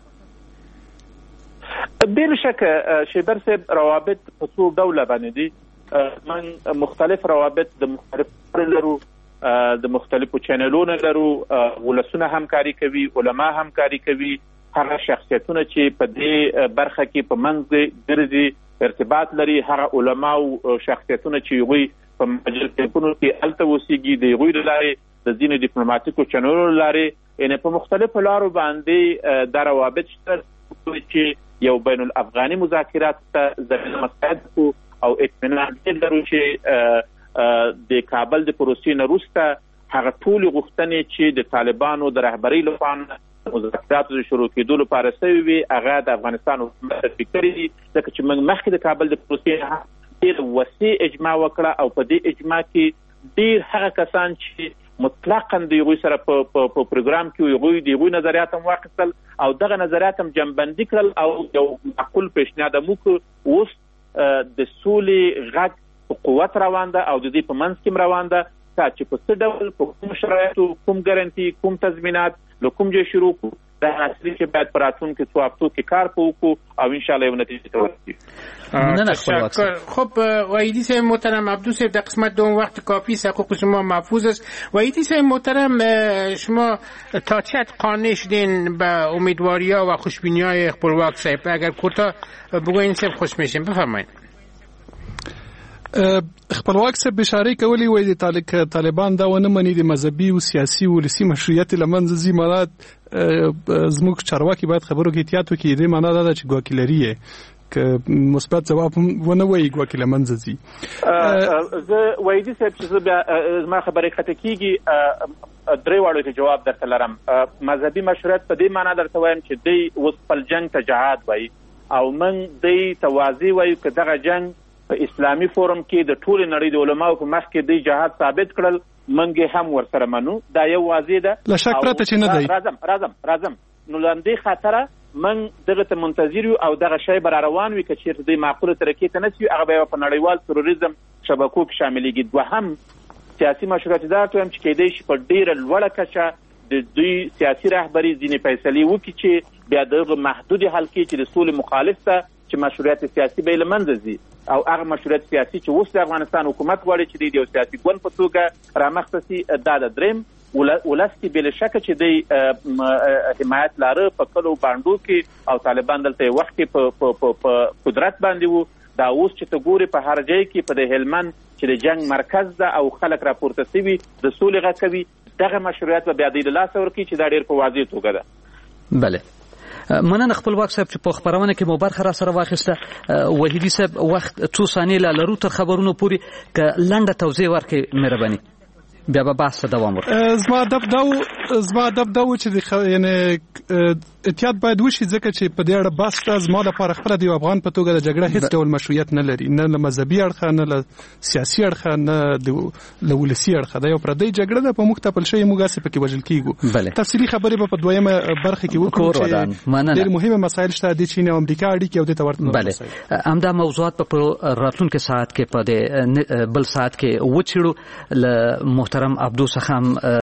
بلا شک شیبر صاحب روابط په څو ډوله باندې دي. من مختلف روابط د مختلف لرو، د مختلفو چینلونو لرو، ولسونه همکاري کوي، علما همکاري کوي، هغه شخصیتونه چې په دې برخه کې په منځ ګرځي ارتباط لري، هغه علما او شخصیتونه چې وي په مجلسونو کې الته وسیږي د غوی لارې د ځینې ډیپلوماټیکو چینلونو لارې ان په مختلفو لارو باندې د روابط شته چې یو بین الافغاني مذاکرات ته زمینه مساعد او اطمینان لرو چې د کابل د پروسې نه وروسته هغه ټول غوښتنې چې د طالبانو د رهبرۍ لخوا مذاکرات شروع کېدو لپاره سوي وي هغه د افغانستان حکومت فکرې دي. ځکه چې موږ مخکې د کابل د پروسې ډېر وسیع اجماع وکړه او په دې اجماع کې ډېر هغه کسان چې مطلقاً د یوې سره په پروګرام کې یوې د یوې نظریات هم واخیستل او دغه نظریات هم جمعبندي کړل او یو معقول پیشنهاد مو اوس د سولې غږ په قوت روان ده او د دې په منځ کې روان ده چې په څه ډول په کوم شرایطو، کوم ګارانټي، کوم تضمینات له کوم ځای شروع کړو دا اصلي چې باید په راتلونکو څو هفتو کې کار وکړو او ان شاء الله یو نتیجه ته ورسیږو.
خب وحیدی صاحب محترم، عبدو صاحب در قسمت دوم وقت کافی است، حقوق شما محفوظ است. وحیدی صاحب محترم، شما تا چه حد قانع شدین به امیدواری‌ها و خوشبینی‌های خپلواک صاحب؟ اگر کوتاه بگوین صاحب خوش میشیم. بفرمایید.
خپلواک صاحب بشاري کولی وای د طالبان دا ونه مني د مذهبي او سیاسي او ولسي مشروعیت لمنځه ځي. مراد زموږ چارواکي باید خبرو کې احتیاط وکړي. د معنا دا چې ګواکې لري که مثبت جواب ونه وایي ګواکې لمنځه ځي.
زه وایي صاحب چې زه بیا زما خبرې خطا کیږي درې واړو کې جواب درته لرم. مذهبي مشروعیت په دې معنا درته وایم چې دوی اوس خپل جنګ ته جهاد وایي او موږ دوی ته واضح وایو که دغه جنګ په اسلامي فورم کې د ټول نړۍ د علماو په مخ کې دوی جهاد ثابت کړل، موږ هم ورسره منو. دا یو واضح ده.
لا شک پرته چې نه دی.
راځم نو لاندې خاطره من دغه ته منتظر یو او دغه شی بر روان وي چې چیرته د معقوله طریقې ته نسی هغه به په نړیوال تروریزم شبکو کې شاملېږي. دوهم سیاسي مشروعیت دا ته هم چې کېدای شي په ډیره لوړه کچه د دوی سیاسي رهبری ځینې فیصلې وکړي چې بیا دغه محدود حلقې چې د سولې مخالف ته چې مشروعیت سیاسي به لمنځه ځي او هغه مشروعیت سیاسي چې اوس د افغانستان حکومت غواړي چې د یو سیاسي ګوند په توګه رامخته سي. دا د دریم ولستی بل شک چې د حمایت لاره په کلو باندې کې او طالبان دلته وخت کې په قدرت باندې وو. دا اوس چې ته ګوري په هر ځای کې په د هلمند چې د جنگ مرکز ده او خلک راپورته سوي د سولې غږ کوي، دغه مشروعیت به بیا د لاس ورکړي چې دا ډیر په واضح توګه ده.
بله مننه خپلواک صاحب چې په خبرونه کې مو برخه را سره واخیسته. وحیدی صاحب وخت 2 ثانیې لرو تر خبرونو پورې که لنډه توضیح ورکړئ مهرباني، بیا به بحث دوام ورکړي.
زما دب دا و چې یعنی احتیاط باید وشي ځکه چې په دې اړه بحث زما لپاره خپله د افغان په توګه د جګړه هیڅ ډول مشروعیت نه لري، نه له مذهبي اړخه، نه له سیاسي اړخه، نه له ولسي اړخه. دا یو پردی جګړه ده، په موږ تپل شوی موږ هسې پکې وژل کېږو. تفصیلي خبرې به په دویمه برخه کې وکړو چې ډېر مهمه مسایل شته د چین او امریکا اړیکې او دې ته ورته مسایل.
همدا موضوعات په راتلونکي ساعت کې په بل ساعت کې وڅېړو. له محترم عبدو څخه